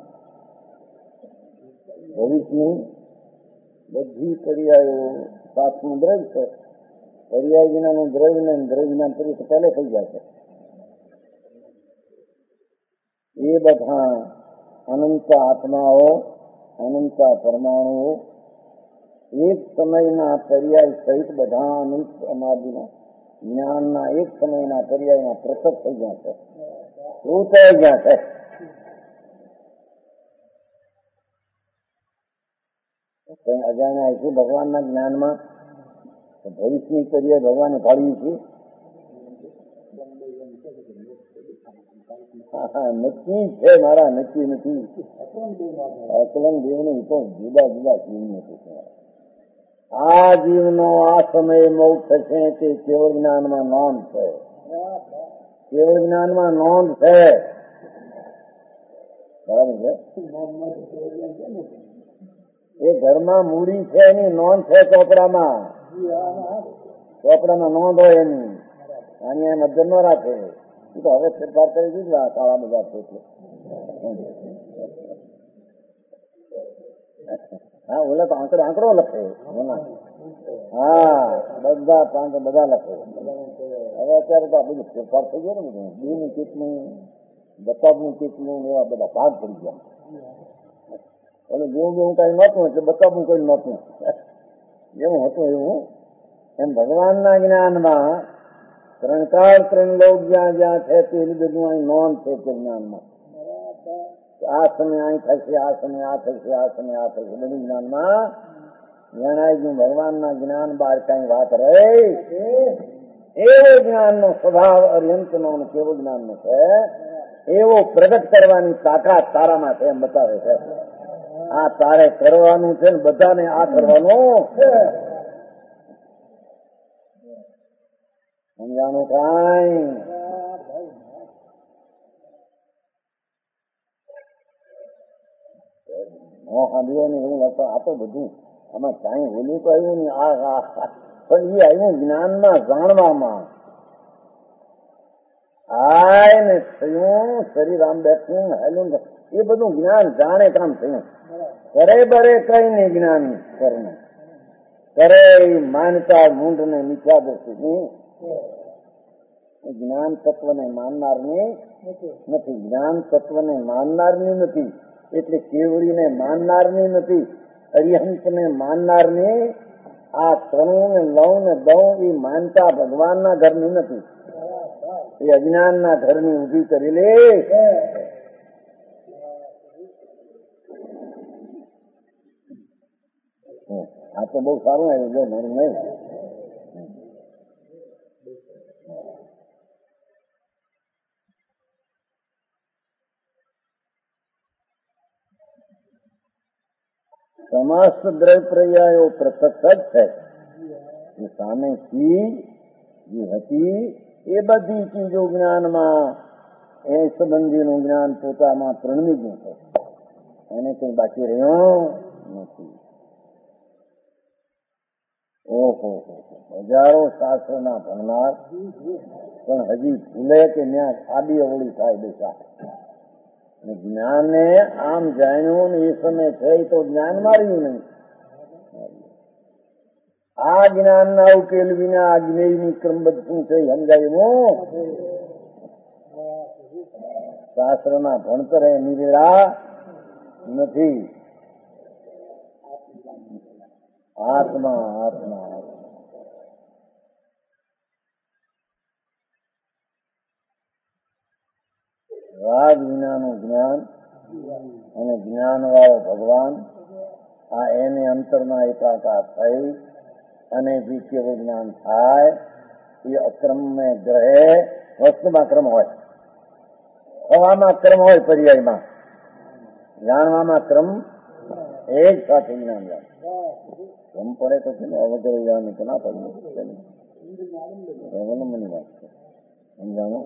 ભવિષ્યની બધી પર્યાયો સાતનું દ્રવ્ય છે. પર્યાય વિનાનું દ્રવ્ય ને દ્રવ્ય વિના પુરુષ પહેલે થઈ જશે. એ બધા અનંત આત્માઓ, અનંત પરમાણુઓ એક સમયના પર્યાય સહિત બધા અનંત સમાધિના જ્ઞાનના એક સમયના પર્યાયમાં પ્રસક્ત થઈ જશે, શું થઈ જશે. કઈ અજાણ્યા છે ભગવાનના જ્ઞાનમાં? ભવિષ્યની પર્યાય ભગવાને કાઢ્યું છે. નક્કી છે મારા, નક્કી નથી. અકલંક દેવને તો જુદા જુદા જીવ નથી. આ જીવનો આ સમયે મોક્ષ થશે તે કેવળ જ્ઞાનમાં નોંધ છે, કેવળ જ્ઞાનમાં નોંધ છે. બરાબર છે. એ ઘરમાં મૂડી છે એની નોંધ છે ચોપડામાં, ચોપડામાં નોંધ હોય એની. અહીંયા મધ્ય ન રાખે. તો હવે ફેરફાર કરી દીધું આ કાળા બજાર છે એટલે. હા, ઓલે તો આંકડો લખે. હા, બધા પાંચ બધા લખે. હવે અત્યારે તો આ બધું ફેરફાર થઈ ગયો ને. બધું બીનું કેટલું, બતાબનું કેટલું, એવા બધા ભાગ પડી ગયા. એટલે જેવું કઈ નહોતું એટલે બતાબનું કઈ નહોતું, એવું હતું. એવું એમ ભગવાનના જ્ઞાનમાં 3 કાળ 3 લોક જ્યાં જ્યાં છે તે બધું અહીં નોંધ છે તે જ્ઞાનમાં. આ સમય અહીં થશે, આ સમય આ થશે, આ સમય આ થશે, બધું જ્ઞાનમાં જણાય ગયું. ભગવાનના જ્ઞાન બહાર કઈ વાત રહે? એવો જ્ઞાનનો સ્વભાવ અર્યંતનો કેવો જ્ઞાનનો છે એવો પ્રગટ કરવાની તાકાત તારામાં છે એમ બતાવે છે. આ તારે કરવાનું છે ને બધાને આ કરવાનું. સમજાણું કઈ? સાંભળ્યો ને એવું લખતો. આ તો બધું આમાં કઈ બોલ્યું તો આવ્યું ને. આ પણ એ આવ્યું જ્ઞાનમાં, જાણવામાં. આય ને થયું, શરીર આમ બેઠું હેલું, એ બધું જ્ઞાન જાણે કામ થયું. કરે બરે કઈ નહીં જ્ઞાન કરવું. કરે માનતા મૂંઢ ને મિથ્યા દર્શિ. જ્ઞાન તત્વને માનનારની નથી, જ્ઞાન તત્વને માનનારની નથી, એટલે કેવડીને માનનારની નથી, અરિહંતને માનનારની. આ 3 ને 9 ને 10 એ માનતા ભગવાનના ઘરની નથી, એ અજ્ઞાનના ઘરની ઉભી કરેલી. આ તો બહુ સારું આવ્યું છે મારું નહીં. સમસ્ત દ્રવ્ય પર્યાયો પ્રત્યક્ષ જ છે. એ સામે ચીજ જે હતી એ બધી ચીજો જ્ઞાનમાં એ સંબંધીનું જ્ઞાન પોતામાં પ્રણમી ગયું છે. એને કઈ બાકી રહ્યો નથી. ઓહો, હજારો શાસ્ત્રના ભણનાર પણ હજી ભૂલે કે ત્યાં આડી અવળી થાય બેસા. જ્ઞાનને આમ જાણ્યું ને એ સમય છે તો જ્ઞાન માર્યું નહીં. આ જ્ઞાનના ઉકેલ વિના આ જ્ઞેયની ક્રમબદ્ધ શું છે સમજાયું? શાસ્ત્રના ભણતરે નિવેડા નથી. આત્મા આત્મા રાગ વિનાનું જ્ઞાન અને જ્ઞાન વાળો ભગવાન, આ એને અંતરમાં એકાકાર થઈ અને જે કેવું જ્ઞાન થાય એ અક્રમ ને ગ્રહે વસ્તુમાં ક્રમ હોય, થવામાં ક્રમ હોય, પર્યાયમાં જાણવામાં ક્રમ એક સાથે જ્ઞાન જાય. ક્રમ પડે તો છે ને અવગર જવાની તો ના પડે અવલંબનની વાત છે. સમજાણો?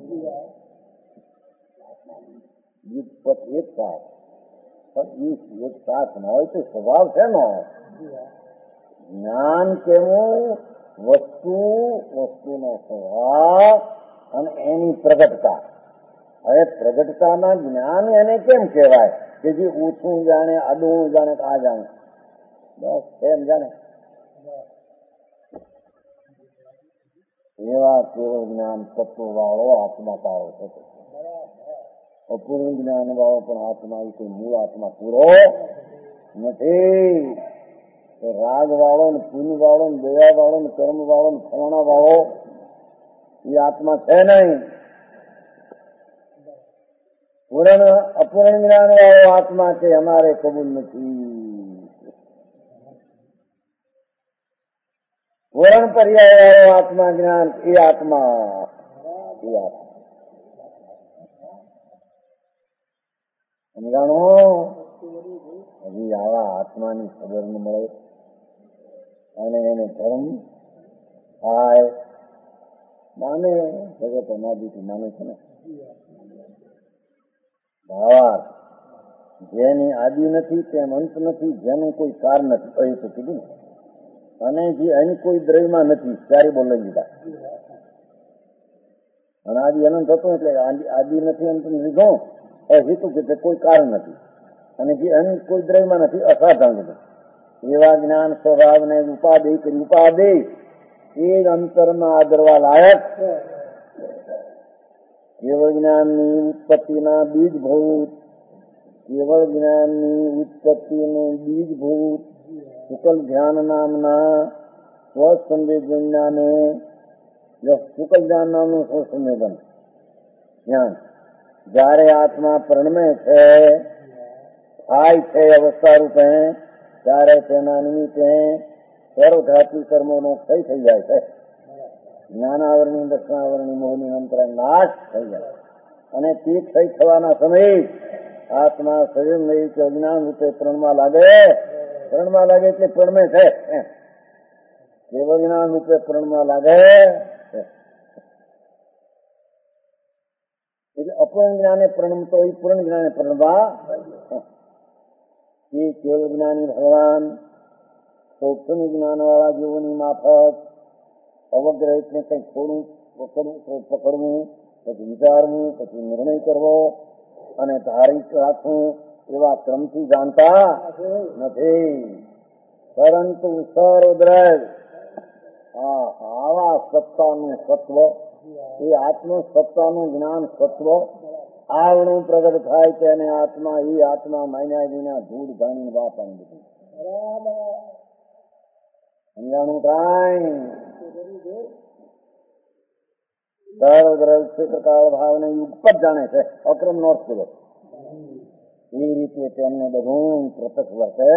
યુગપત એક સાથ, પણ એક સાથ ન હોય તો સ્વભાવ છે નો. જ્ઞાન કેવું? વસ્તુનો સ્વભાવ અને એની પ્રગટતા. હવે પ્રગટતાના જ્ઞાન એને કેમ કહેવાય કે જે ઓછું જાણે, આડું જાણે, આ જાણે, બસ એમ જાણે. એવા કેવળ જ્ઞાન તત્વ વાળો આત્મા તારો થતો. અપૂર્ણ જ્ઞાન વાળો પણ આત્મા એ કોઈ મૂળ આત્મા પૂરો નથી. રાગ વાળો ને પુણ્ય વાળો ને દયા વાળો ને કર્મ વાળો ને ફલાણા વાળો એ આત્મા છે નહીં. અપૂર્ણ જ્ઞાન વાળો આત્મા છે અમારે કબૂલ નથી. પૂર્ણ પર્યાય વાળો આત્મા જ્ઞાન એ આત્મા સમજાણો? હજી આવા આત્માની ખબર ન મળે અને એને ધર્મ થાય માને. જગત અનાદિથી માને છે ને. ભાવાર્થ જેની આદિ નથી તેમ અંત નથી, જેનું કોઈ કાર નથી એ તો કીધું ને. અને જે અહીં કોઈ દ્રવ્યમાં નથી, ચારે બોલાવી દીધા. અનાદિ અનંત હતું એટલે આદિ નથી અંત લીધો હેતુ કે કોઈ કારણ નથી. અને જે અનંત કોઈ દ્રવ્યમાં નથી, અસાધારણ લીધું. એવા જ્ઞાન સ્વભાવને ઉપાદેય કરી. ઉપાદેય એ જ અંતરમાં આદરવા લાયક. કેવળ જ્ઞાનની ઉત્પત્તિના બીજભૂત, કેવળ જ્ઞાનની ઉત્પત્તિનું બીજભૂત શુકલ ધ્યાન નામના સ્વસંવેદન જ્ઞાને, શુકલ ધ્યાન નામનું સ્વસંવેદન જ્ઞાન જયારે આત્મા પ્રણમે છે, થાય છે અવસ્થા રૂપે, ત્યારે તેના નિમિત્તે સર્વઘાતી કર્મોનો ક્ષય થઈ જાય છે. જ્ઞાનાવરણી, દર્શનાવરણી, મોહની અંતરા નાશ થઈ જાય. અને તે ક્ષય થવાના સમયે આત્મા શરીર નહીં કે અજ્ઞાન રૂપે પ્રણમાં લાગે. પ્રણમાં લાગે એટલે પ્રણમે છે. કેવળ જ્ઞાન રૂપે પ્રણમાં લાગે એટલે અપૂર્ણ જ્ઞાને પ્રણમતો હોય, પૂર્ણ જ્ઞાને પ્રણવા. એ કેવળ જ્ઞાની ભગવાન સૌક્ષમ જ્ઞાન વાળા જીવોની માફક અવગ્રહ ને કંઈક થોડું પકડવું, પછી વિચારવું, પછી નિર્ણય કરવો અને ધારિત રાખવું એવા ક્રમથી જાણતા નથી. પરંતુ સર્વદ્રજ આવા સત્તાનું સત્વ, એ આત્મ સત્તાનું જ્ઞાન સત્વ આવણું પ્રગટ થાય તેને આત્મા એ આત્મા માન્યા વિના ધૂળ ધાણી વાપણ બધું સમજાણું થાય. સર્વદ્રવ્ય ભાવને યુગપત જાણે છે, અક્રમ નો અર્થ પૂરો. એ રીતે તેમને બધું પ્રત્યક્ષ વર્તે.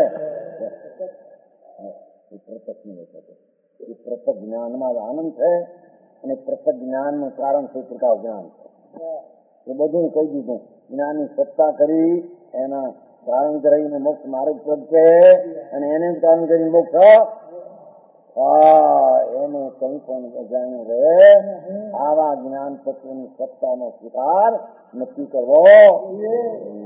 પ્રત્યક્ષ એ પ્રત્યક્ષ જ્ઞાનમાં આનંદ છે અને પ્રત્યક્ષ જ્ઞાનનું કારણ છે પ્રકાશ જ્ઞાન છે. એ બધું કહી દીધું. જ્ઞાનની સત્તા કરી એના કારણ કરીને મોક્ષ માર્ગ પ્રગટે અને એને જ કારણ કરીને મોક્ષ એને કંઈ પણ અજાણ્યું રહે. આવા જ્ઞાન તત્વની સત્તાનો સ્વીકાર નક્કી કરવો.